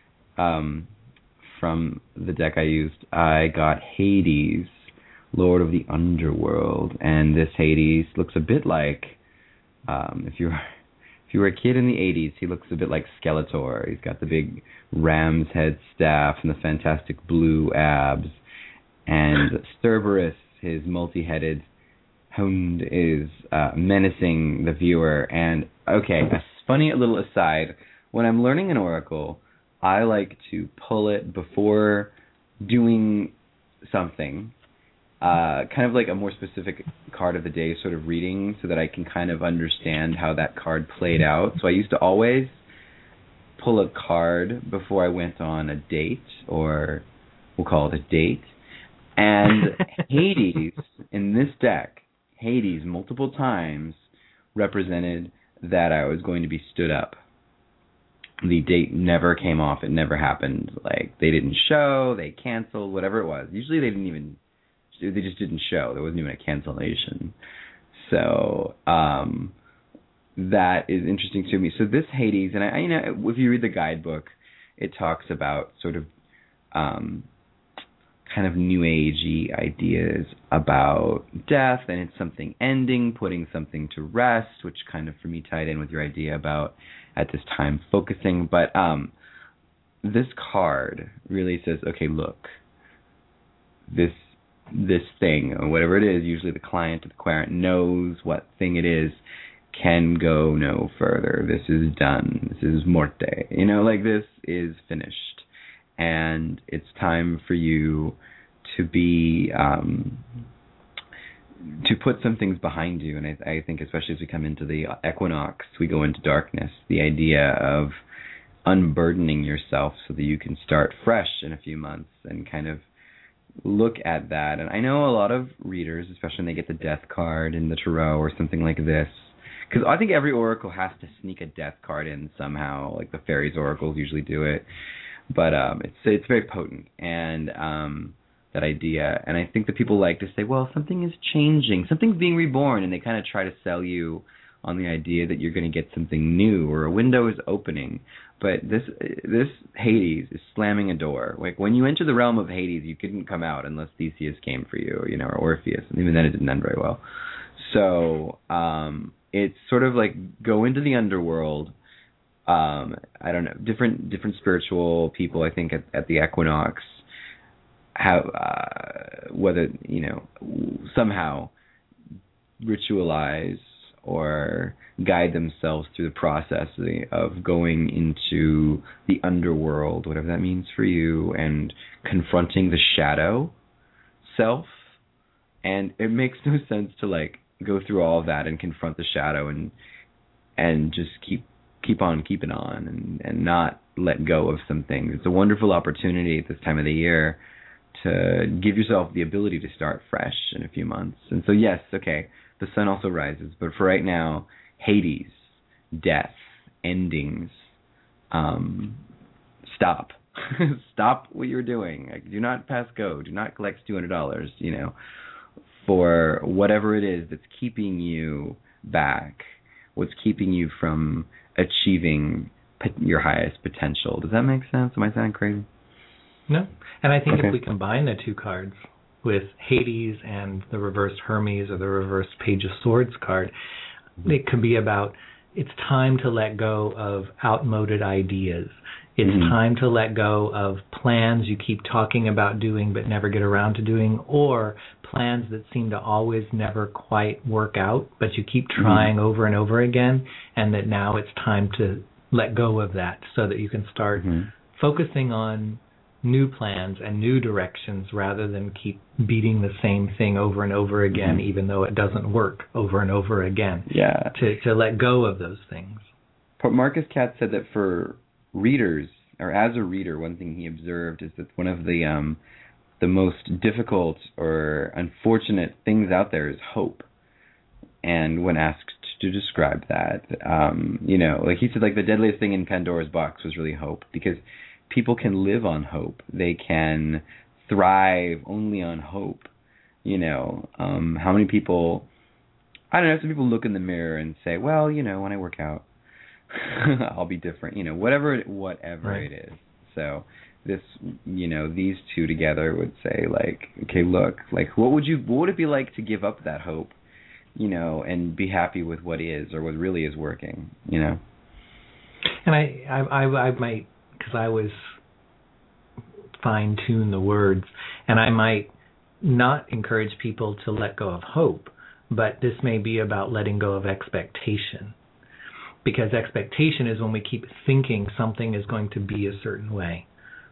from the deck I used. I got Hades, Lord of the Underworld, and this Hades looks a bit like, if you were a kid in the 80s, he looks a bit like Skeletor. He's got the big ram's head staff and the fantastic blue abs. And Cerberus, his multi-headed hound, is menacing the viewer. And, okay, a funny little aside, when I'm learning an oracle, I like to pull it before doing something, kind of like a more specific card of the day sort of reading, so that I can kind of understand how that card played out. So I used to always pull a card before I went on a date, or we'll call it a date. And Hades, in this deck, Hades multiple times represented that I was going to be stood up. The date never came off. It never happened. Like, they didn't show, they canceled, whatever it was. Usually they just didn't show. There wasn't even a cancellation. So, that is interesting to me. So this Hades, and I if you read the guidebook, it talks about sort of kind of new agey ideas about death, and it's something ending, putting something to rest, which kind of for me tied in with your idea about at this time focusing. But this card really says, okay, look, this thing, or whatever it is, usually the client or the querent knows what thing it is, can go no further. This is done. This is morte. Like, this is finished. And it's time for you to be, to put some things behind you. And I think especially as we come into the equinox, we go into darkness, the idea of unburdening yourself so that you can start fresh in a few months and kind of look at that. And I know a lot of readers, especially when they get the death card in the tarot or something like this, because I think every oracle has to sneak a death card in somehow, like the fairies oracles usually do it. But it's very potent, and that idea. And I think that people like to say, well, something is changing, something's being reborn, and they kind of try to sell you on the idea that you're going to get something new or a window is opening. But this Hades is slamming a door. Like, when you enter the realm of Hades, you couldn't come out unless Theseus came for you, or Orpheus, and even then it didn't end very well. So it's sort of like go into the underworld. I don't know, different spiritual people, I think, at the equinox have whether somehow ritualize or guide themselves through the process of going into the underworld, whatever that means for you, and confronting the shadow self. And it makes no sense to like go through all of that and confront the shadow and just keep on keeping on and not let go of some things. It's a wonderful opportunity at this time of the year to give yourself the ability to start fresh in a few months. And so, yes, okay, the sun also rises, but for right now, Hades, death, endings, stop. Stop what you're doing. Like, do not pass go. Do not collect $200, for whatever it is that's keeping you back, what's keeping you from achieving your highest potential. Does that make sense? Am I sounding crazy? No. And I think if we combine the two cards with Hades and the reversed Hermes or the reversed Page of Swords card, it could be about it's time to let go of outmoded ideas. It's time to let go of plans you keep talking about doing but never get around to doing, or plans that seem to always never quite work out, but you keep trying over and over again, and that now it's time to let go of that so that you can start focusing on new plans and new directions rather than keep beating the same thing over and over again, even though it doesn't work over and over again. Yeah. To let go of those things. Marcus Katz said that for readers, or as a reader, one thing he observed is that one of the most difficult or unfortunate things out there is hope. And when asked to describe that, like he said, like the deadliest thing in Pandora's box was really hope, because people can live on hope. They can thrive only on hope. How many people, I don't know, some people look in the mirror and say, well, when I work out, I'll be different, whatever right. It is. So this, these two together would say, like, okay, look, like, what would it be like to give up that hope, and be happy with what is, or what really is working, And I might, because I was fine-tune the words, and I might not encourage people to let go of hope, but this may be about letting go of expectation. Because expectation is when we keep thinking something is going to be a certain way,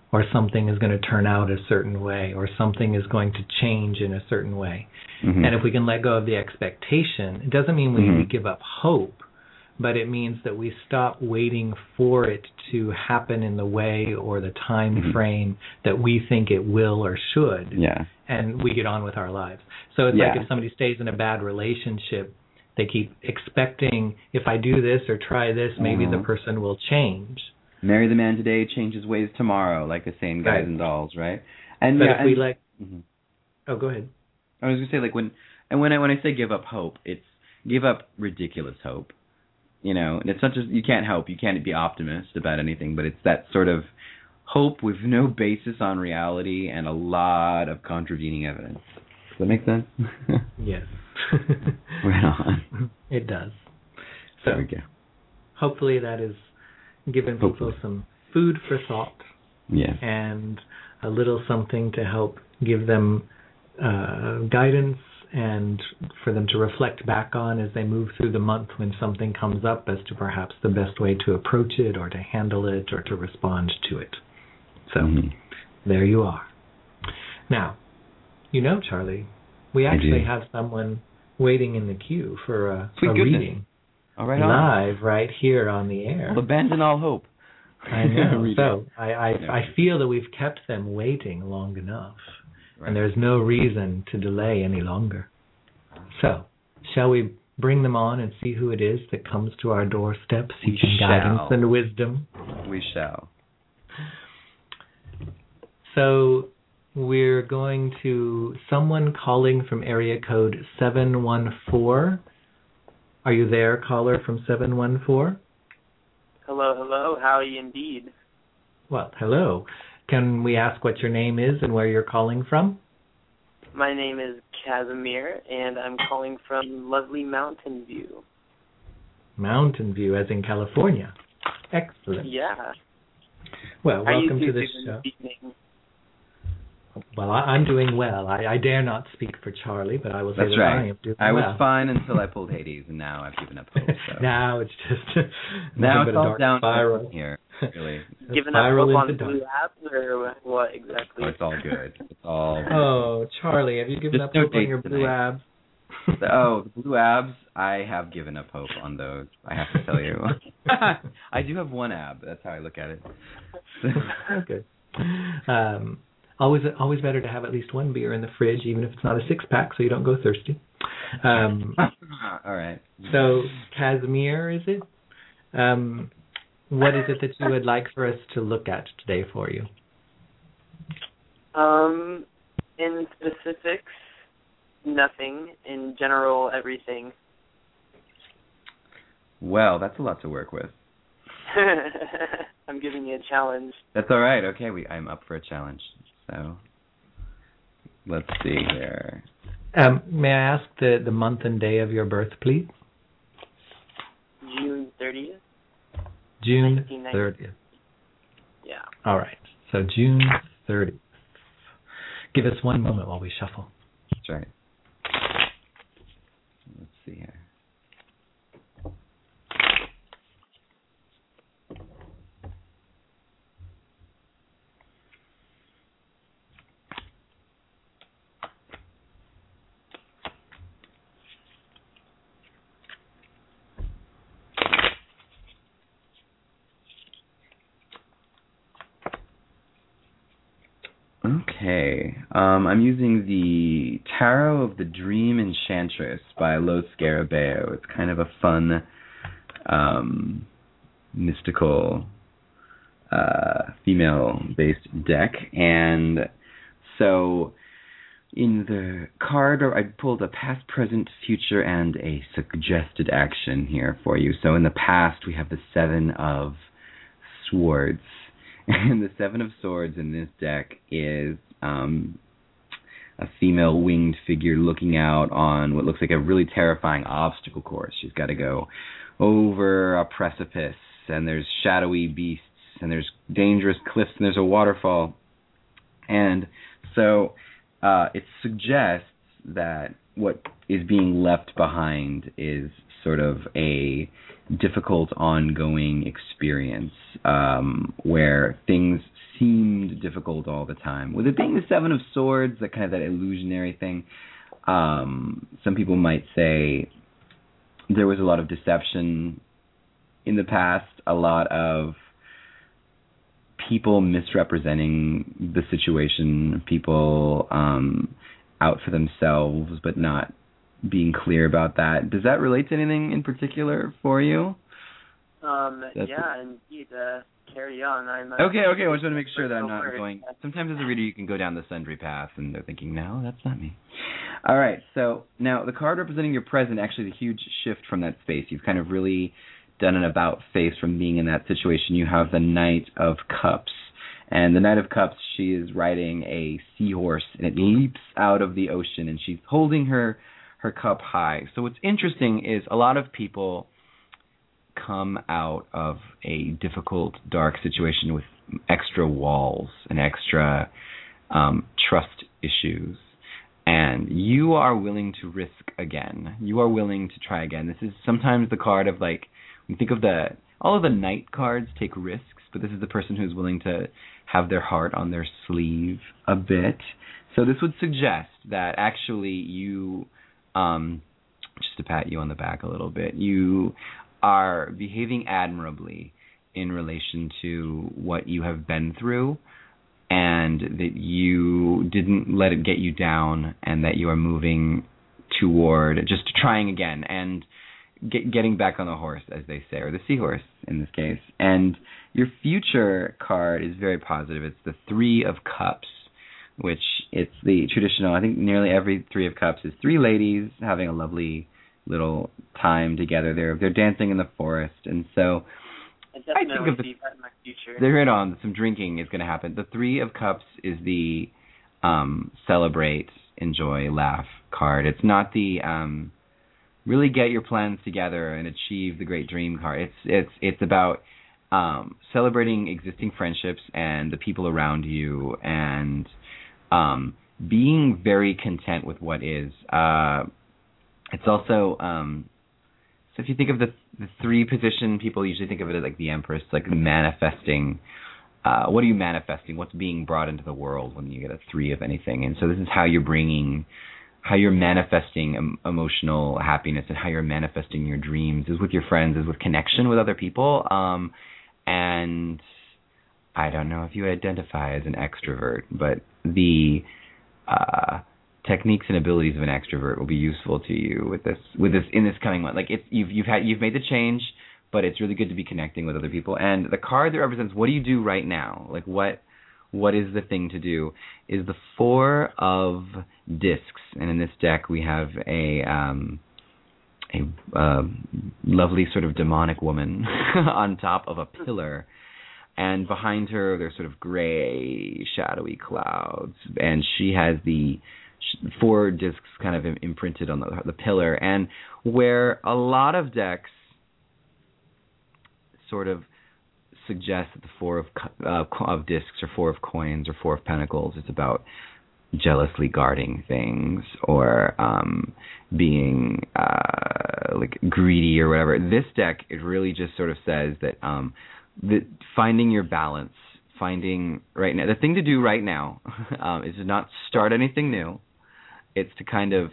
or something is going to turn out a certain way, or something is going to change in a certain way. Mm-hmm. And if we can let go of the expectation, it doesn't mean we give up hope, but it means that we stop waiting for it to happen in the way or the time frame that we think it will or should. Yeah. And we get on with our lives. So it's like if somebody stays in a bad relationship, they keep expecting, if I do this or try this, maybe the person will change. Marry the man today, change his ways tomorrow, like the saying Guys and Dolls, right? And but if we like... Oh, go ahead. I was going to say, like, when I say give up hope, it's give up ridiculous hope. You know, and it's not just, you can't help, you can't be optimist about anything, but it's that sort of hope with no basis on reality and a lot of contravening evidence. Does that make sense? Yes. Right on. It does. So, there we go. Hopefully that is giving people some food for thought. Yes. And a little something to help give them guidance and for them to reflect back on as they move through the month when something comes up as to perhaps the best way to approach it or to handle it or to respond to it. So there you are. Now, you know, Charlie, we actually have someone waiting in the queue for a reading. All right, live right here on the air. Well, abandon all hope. I know. So I feel that we've kept them waiting long enough. Right. And there's no reason to delay any longer. So, shall we bring them on and see who it is that comes to our doorstep seeking guidance and wisdom? We shall. So, we're going to someone calling from area code 714. Are you there, caller from 714? Hello. How are you indeed? Well, hello. Can we ask what your name is and where you're calling from? My name is Casimir, and I'm calling from lovely Mountain View. Mountain View, as in California. Excellent. Yeah. Well, welcome to this show. Well, I'm doing well. I dare not speak for Charlie, but I will say that I am doing well. I was fine until I pulled Hades, and now I've given up hope. So. Now it's just now it's all down spiral here. Really. Giving up hope on Blue Labs, or what exactly? Oh, it's all good. It's all. Oh, Charlie, have you given up hope on your Blue Abs? The Blue Abs, I have given up hope on those. I have to tell you. I do have one ab. That's how I look at it. Okay. Always better to have at least one beer in the fridge, even if it's not a 6-pack, so you don't go thirsty. All right. So, Casimir, is it? What is it that you would like for us to look at today for you? In specifics, nothing. In general, everything. Well, that's a lot to work with. I'm giving you a challenge. That's all right. Okay, I'm up for a challenge. So, let's see here. May I ask the month and day of your birth, please? June 30th. June 30th. Yeah. All right. So June 30th. Give us one moment while we shuffle. That's right. Let's see here. Okay. I'm using the Tarot of the Dream Enchantress by Los Scarabeo. It's kind of a fun, mystical, female-based deck. And so in the card, I pulled a past, present, future, and a suggested action here for you. So in the past, we have the Seven of Swords. And the Seven of Swords in this deck is a female winged figure looking out on what looks like a really terrifying obstacle course. She's got to go over a precipice, and there's shadowy beasts, and there's dangerous cliffs, and there's a waterfall. And so it suggests that what is being left behind is sort of a difficult ongoing experience where things seemed difficult all the time. With it being the Seven of Swords, that kind of that illusionary thing, some people might say there was a lot of deception in the past, a lot of people misrepresenting the situation, people out for themselves but not being clear about that. Does that relate to anything in particular for you? Yeah, indeed. Carry on. Okay. I just want to make sure that I'm not going... Sometimes as a reader you can go down the sundry path and they're thinking, no, that's not me. All right, so now the card representing your present, actually the huge shift from that space. You've kind of really done an about face from being in that situation. You have the Knight of Cups. And the Knight of Cups, she is riding a seahorse, and it leaps out of the ocean, and she's holding her cup high. So what's interesting is a lot of people come out of a difficult, dark situation with extra walls and extra trust issues. And you are willing to risk again. You are willing to try again. This is sometimes the card of, like, when you think of all of the knight cards take risks, but this is the person who's willing to have their heart on their sleeve a bit. So this would suggest that actually you, just to pat you on the back a little bit, you are behaving admirably in relation to what you have been through, and that you didn't let it get you down, and that you are moving toward just trying again and getting back on the horse, as they say, or the seahorse in this case. And your future card is very positive. It's the Three of Cups, which it's the traditional, I think nearly every Three of Cups is three ladies having a lovely little time together. They're dancing in the forest, and so I think of see that in my future. They're right on. Some drinking is going to happen. The Three of Cups is the celebrate, enjoy, laugh card. It's not the really get your plans together and achieve the great dream card. It's about celebrating existing friendships and the people around you, and being very content with what is. It's also so if you think of the three position, people usually think of it as like the Empress, like manifesting. What are you manifesting? What's being brought into the world when you get a three of anything? And so this is how you're manifesting emotional happiness, and how you're manifesting your dreams is with your friends, is with connection with other people. And I don't know if you identify as an extrovert, but the techniques and abilities of an extrovert will be useful to you with this in this coming month. Like you've made the change, but it's really good to be connecting with other people. And the card that represents what do you do right now? Like what is the thing to do is the Four of Discs. And in this deck we have a lovely sort of demonic woman on top of a pillar, and behind her there's sort of gray shadowy clouds, and she has the four discs kind of imprinted on the pillar. And where a lot of decks sort of suggest that the Four of Discs or Four of Coins or Four of Pentacles is about jealously guarding things or being like greedy or whatever. This deck, it really just sort of says that finding your balance, finding right now, the thing to do right now is to not start anything new. It's to kind of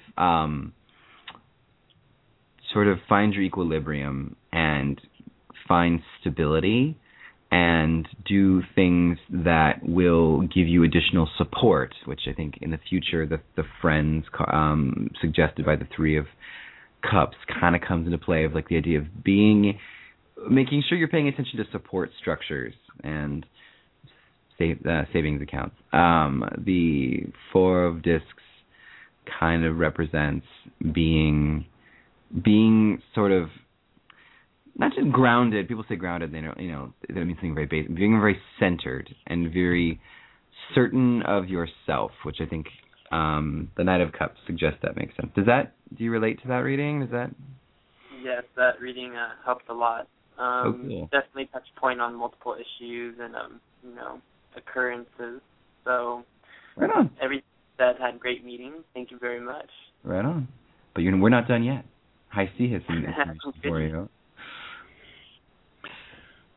sort of find your equilibrium and find stability and do things that will give you additional support, which I think in the future the friends suggested by the Three of Cups kind of comes into play, of like the idea of making sure you're paying attention to support structures and savings accounts. The Four of Discs kind of represents being sort of not just grounded. People say grounded, they don't, that means something very basic. Being very centered and very certain of yourself, which I think the Knight of Cups suggests that makes sense. Do you relate to that reading? Yes, that reading helped a lot. Cool. Definitely touched point on multiple issues and occurrences. So right on. Everything said had great meeting. Thank you very much. Right on. But we're not done yet. High C has some information for you.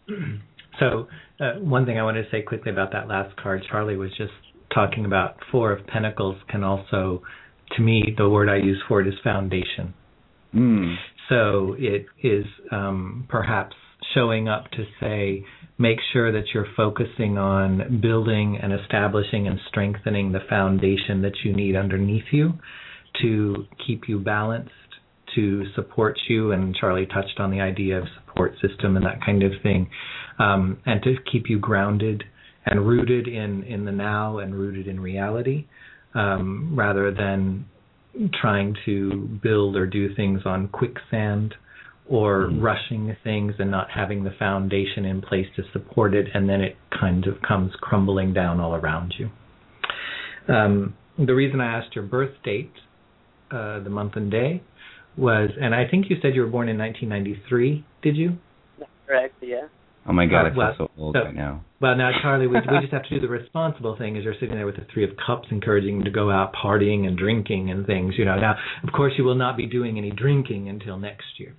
So one thing I wanted to say quickly about that last card, Charlie was just talking about Four of Pentacles can also, to me, the word I use for it is foundation. So it is perhaps showing up to say, make sure that you're focusing on building and establishing and strengthening the foundation that you need underneath you to keep you balanced, to support you, and Charlie touched on the idea of support system and that kind of thing, and to keep you grounded and rooted in the now and rooted in reality, rather than trying to build or do things on quicksand or rushing things and not having the foundation in place to support it, and then it kind of comes crumbling down all around you. The reason I asked your birth date, the month and day, was, and I think you said you were born in 1993, did you? That's correct, yeah. Oh my God, I feel so old right now. Well, now, Charlie, we just have to do the responsible thing as you're sitting there with the Three of Cups encouraging you to go out partying and drinking and things, you know. Now, of course, you will not be doing any drinking until next year.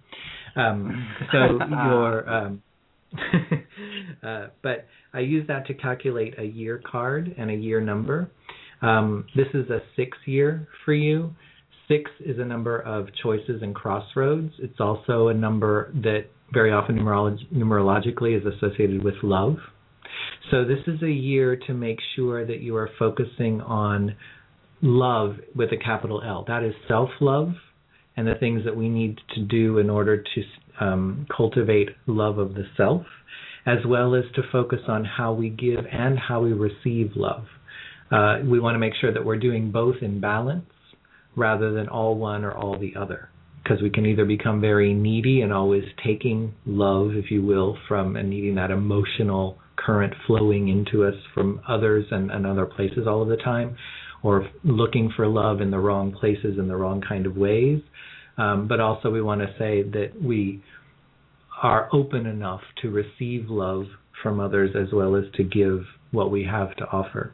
But I use that to calculate a year card and a year number. This is a 6 year for you. 6 is a number of choices and crossroads. It's also a number that very often numerologically is associated with love. So this is a year to make sure that you are focusing on love with a capital L. That is self-love and the things that we need to do in order to cultivate love of the self, as well as to focus on how we give and how we receive love. We want to make sure that we're doing both in balance rather than all one or all the other, because we can either become very needy and always taking love, if you will, from and needing that emotional current flowing into us from others and other places all of the time, or looking for love in the wrong places in the wrong kind of ways. But also we want to say that we are open enough to receive love from others as well as to give what we have to offer.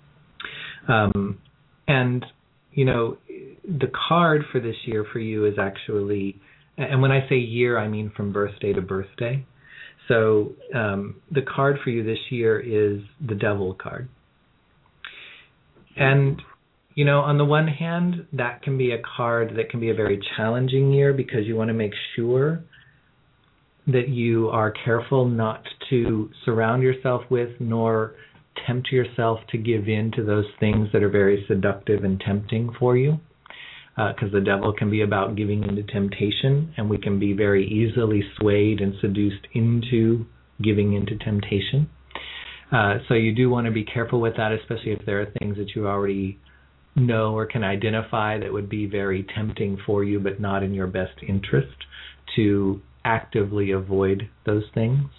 And, you know, the card for this year for you is actually, and when I say year, I mean from birthday to birthday. So the card for you this year is the Devil card. And, you know, on the one hand, that can be a card that can be a very challenging year because you want to make sure that you are careful not to surround yourself with nor tempt yourself to give in to those things that are very seductive and tempting for you. Because the devil can be about giving into temptation, and we can be very easily swayed and seduced into giving into temptation. So you do want to be careful with that, especially if there are things that you already know or can identify that would be very tempting for you but not in your best interest, to actively avoid those things.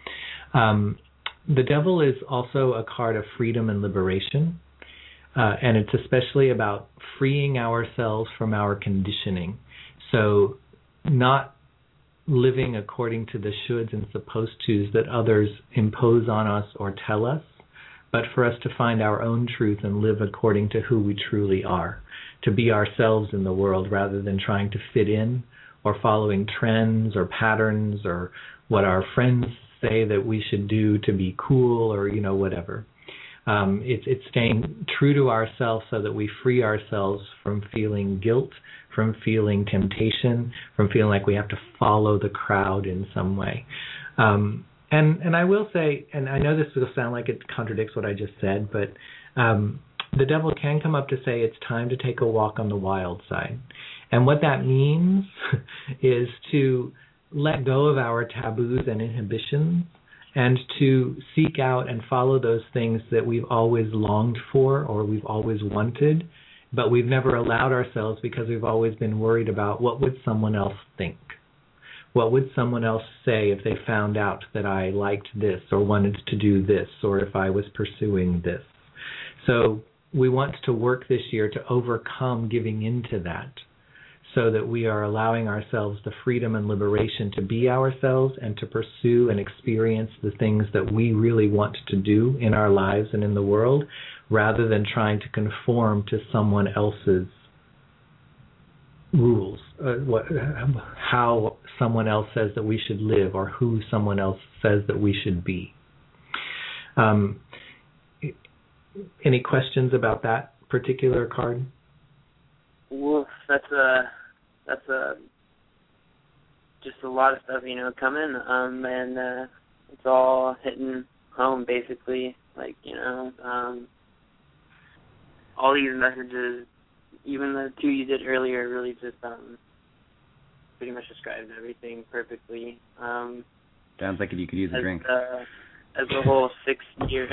The devil is also a card of freedom and liberation. And it's especially about freeing ourselves from our conditioning. So not living according to the shoulds and supposed tos that others impose on us or tell us, but for us to find our own truth and live according to who we truly are, to be ourselves in the world rather than trying to fit in or following trends or patterns or what our friends say that we should do to be cool or, you know, whatever. It's staying true to ourselves so that we free ourselves from feeling guilt, from feeling temptation, from feeling like we have to follow the crowd in some way. And I will say, and I know this will sound like it contradicts what I just said, but the devil can come up to say it's time to take a walk on the wild side. And what that means is to let go of our taboos and inhibitions and to seek out and follow those things that we've always longed for or we've always wanted, but we've never allowed ourselves because we've always been worried about what would someone else think? What would someone else say if they found out that I liked this or wanted to do this or if I was pursuing this? So we want to work this year to overcome giving into that, so that we are allowing ourselves the freedom and liberation to be ourselves and to pursue and experience the things that we really want to do in our lives and in the world, rather than trying to conform to someone else's rules, how someone else says that we should live or who someone else says that we should be. Any questions about that particular card? Well, that's just a lot of stuff, coming, and it's all hitting home, basically. Like, all these messages, even the two you did earlier, really just pretty much described everything perfectly. Sounds like you could use a drink. As the whole 6 year,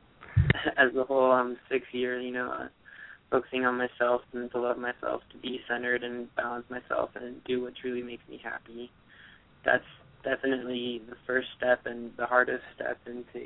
focusing on myself and to love myself, to be centered and balance myself and do what truly makes me happy. That's definitely the first step and the hardest step into,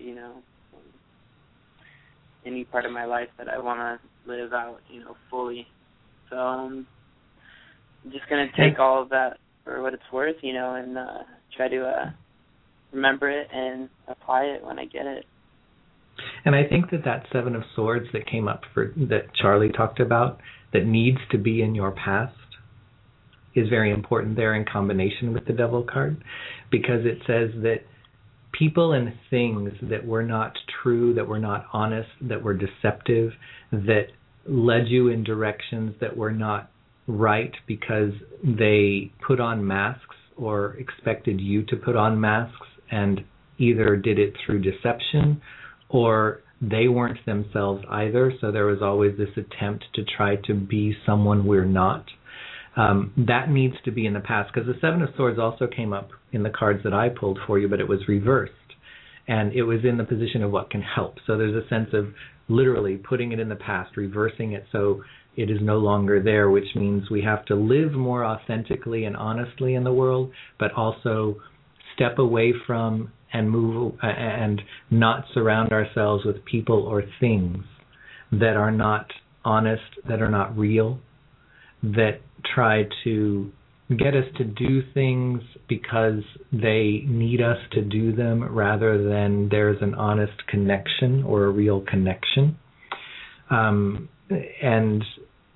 any part of my life that I want to live out, fully. So I'm just going to take all of that for what it's worth, and try to remember it and apply it when I get it. And I think that Seven of Swords that came up that Charlie talked about, that needs to be in your past, is very important there in combination with the Devil card, because it says that people and things that were not true, that were not honest, that were deceptive, that led you in directions that were not right because they put on masks or expected you to put on masks and either did it through deception or they weren't themselves either. So there was always this attempt to try to be someone we're not. That needs to be in the past, because the Seven of Swords also came up in the cards that I pulled for you, but it was reversed. And it was in the position of what can help. So there's a sense of literally putting it in the past, reversing it so it is no longer there, which means we have to live more authentically and honestly in the world, but also step away from and move and not surround ourselves with people or things that are not honest, that are not real, that try to get us to do things because they need us to do them rather than there's an honest connection or a real connection. And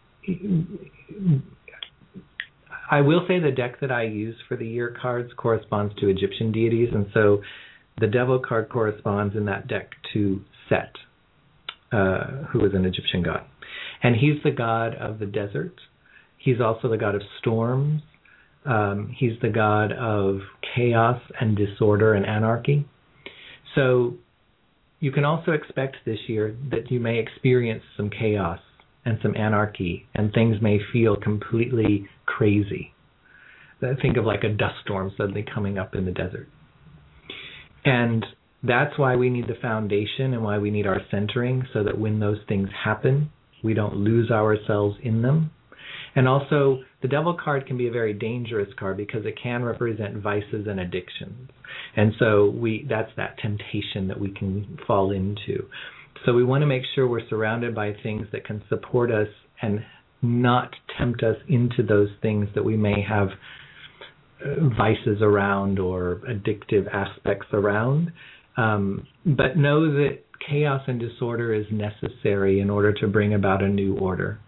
I will say the deck that I use for the year cards corresponds to Egyptian deities, and so the Devil card corresponds in that deck to Set, who is an Egyptian god. And he's the god of the desert. He's also the god of storms. He's the god of chaos and disorder and anarchy. So you can also expect this year that you may experience some chaos and some anarchy, and things may feel completely crazy. Think of like a dust storm suddenly coming up in the desert. And that's why we need the foundation and why we need our centering, so that when those things happen, we don't lose ourselves in them. And also, the Devil card can be a very dangerous card because it can represent vices and addictions. And so that's that temptation that we can fall into. So we want to make sure we're surrounded by things that can support us and not tempt us into those things that we may have vices around or addictive aspects around. But know that chaos and disorder is necessary in order to bring about a new order.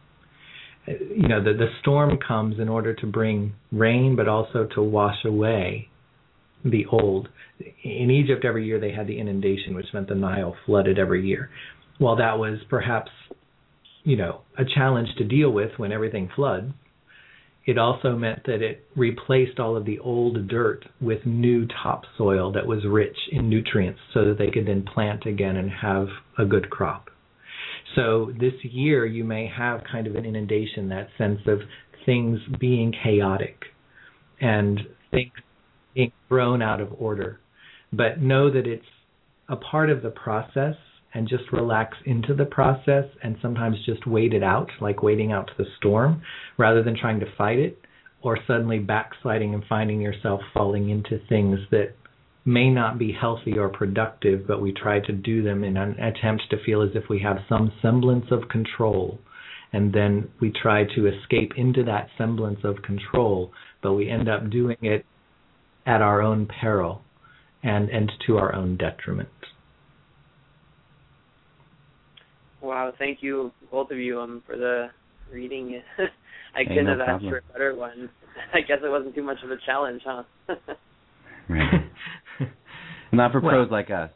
The storm comes in order to bring rain, but also to wash away the old. In Egypt, every year they had the inundation, which meant the Nile flooded every year. While that was perhaps, a challenge to deal with when everything floods, it also meant that it replaced all of the old dirt with new topsoil that was rich in nutrients so that they could then plant again and have a good crop. So this year you may have kind of an inundation, that sense of things being chaotic and things being thrown out of order. But know that it's a part of the process, and just relax into the process and sometimes just wait it out, like waiting out the storm, rather than trying to fight it or suddenly backsliding and finding yourself falling into things that may not be healthy or productive, but we try to do them in an attempt to feel as if we have some semblance of control. And then we try to escape into that semblance of control, but we end up doing it at our own peril and to our own detriment. Wow, thank you, both of you, for the reading. I couldn't have asked for a better one. I guess it wasn't too much of a challenge, huh? Right. Not for pros like us.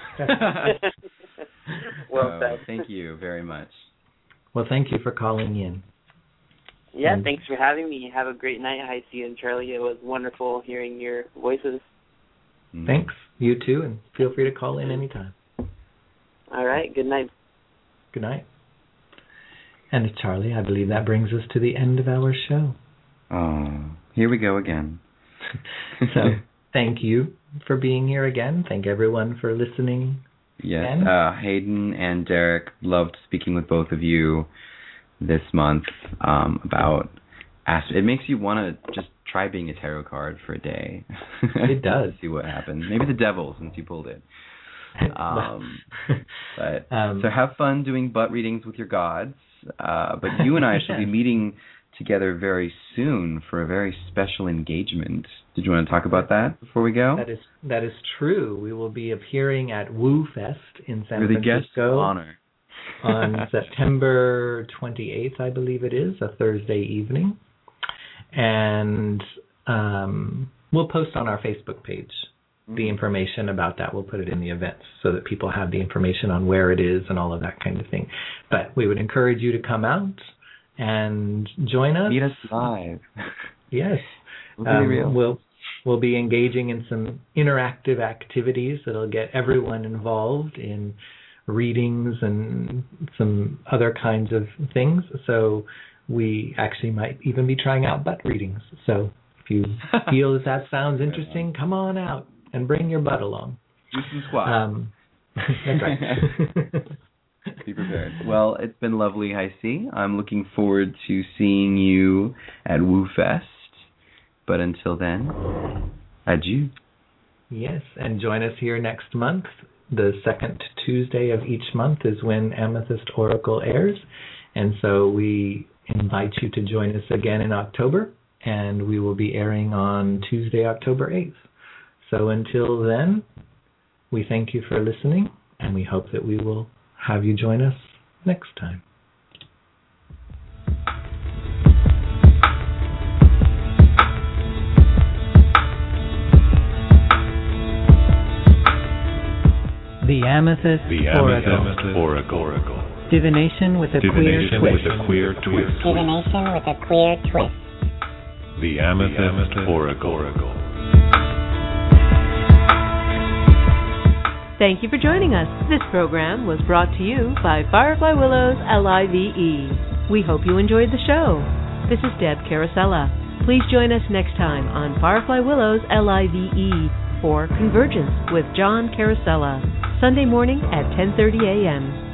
Well said. Thank you very much. Well, thank you for calling in. Yeah, thanks for having me. Have a great night, Heisey and Charlie. It was wonderful hearing your voices. Thanks. You too, and feel free to call in anytime. All right. Good night. Good night. And Charlie, I believe that brings us to the end of our show. Oh, here we go again. So, thank you for being here again. Thank everyone for listening. Yes, Hayden and Derek, loved speaking with both of you this month about it makes you want to just try being a tarot card for a day. It does. See what happens. Maybe the devil, since you pulled it. So have fun doing butt readings with your gods. But you and I shall be meeting together very soon for a very special engagement. Did you want to talk about that before we go? That is true. We will be appearing at Woo Fest in San Francisco. You're the guest of honor. On September 28th, I believe it is, a Thursday evening. And we'll post on our Facebook page the information about that. We'll put it in the events so that people have the information on where it is and all of that kind of thing. But we would encourage you to come out and join us. Meet us live. Yes. We'll be engaging in some interactive activities that'll get everyone involved in readings and some other kinds of things. So we actually might even be trying out butt readings. So if you feel that sounds interesting, come on out and bring your butt along. Do some squats. That's right. Be prepared. Well, it's been lovely, Heisey. I'm looking forward to seeing you at Woo Fest. But until then, adieu. Yes, and join us here next month. The second Tuesday of each month is when Amethyst Oracle airs. And so we invite you to join us again in October. And we will be airing on Tuesday, October 8th. So until then, we thank you for listening. And we hope that we will have you join us next time. The Amethyst Oracle. Divination with a queer twist. Divination with a queer twist. The Amethyst Oracle. Thank you for joining us. This program was brought to you by Firefly Willows LIVE. We hope you enjoyed the show. This is Deb Carosella. Please join us next time on Firefly Willows LIVE for Convergence with John Carosella, Sunday morning at 10:30 a.m.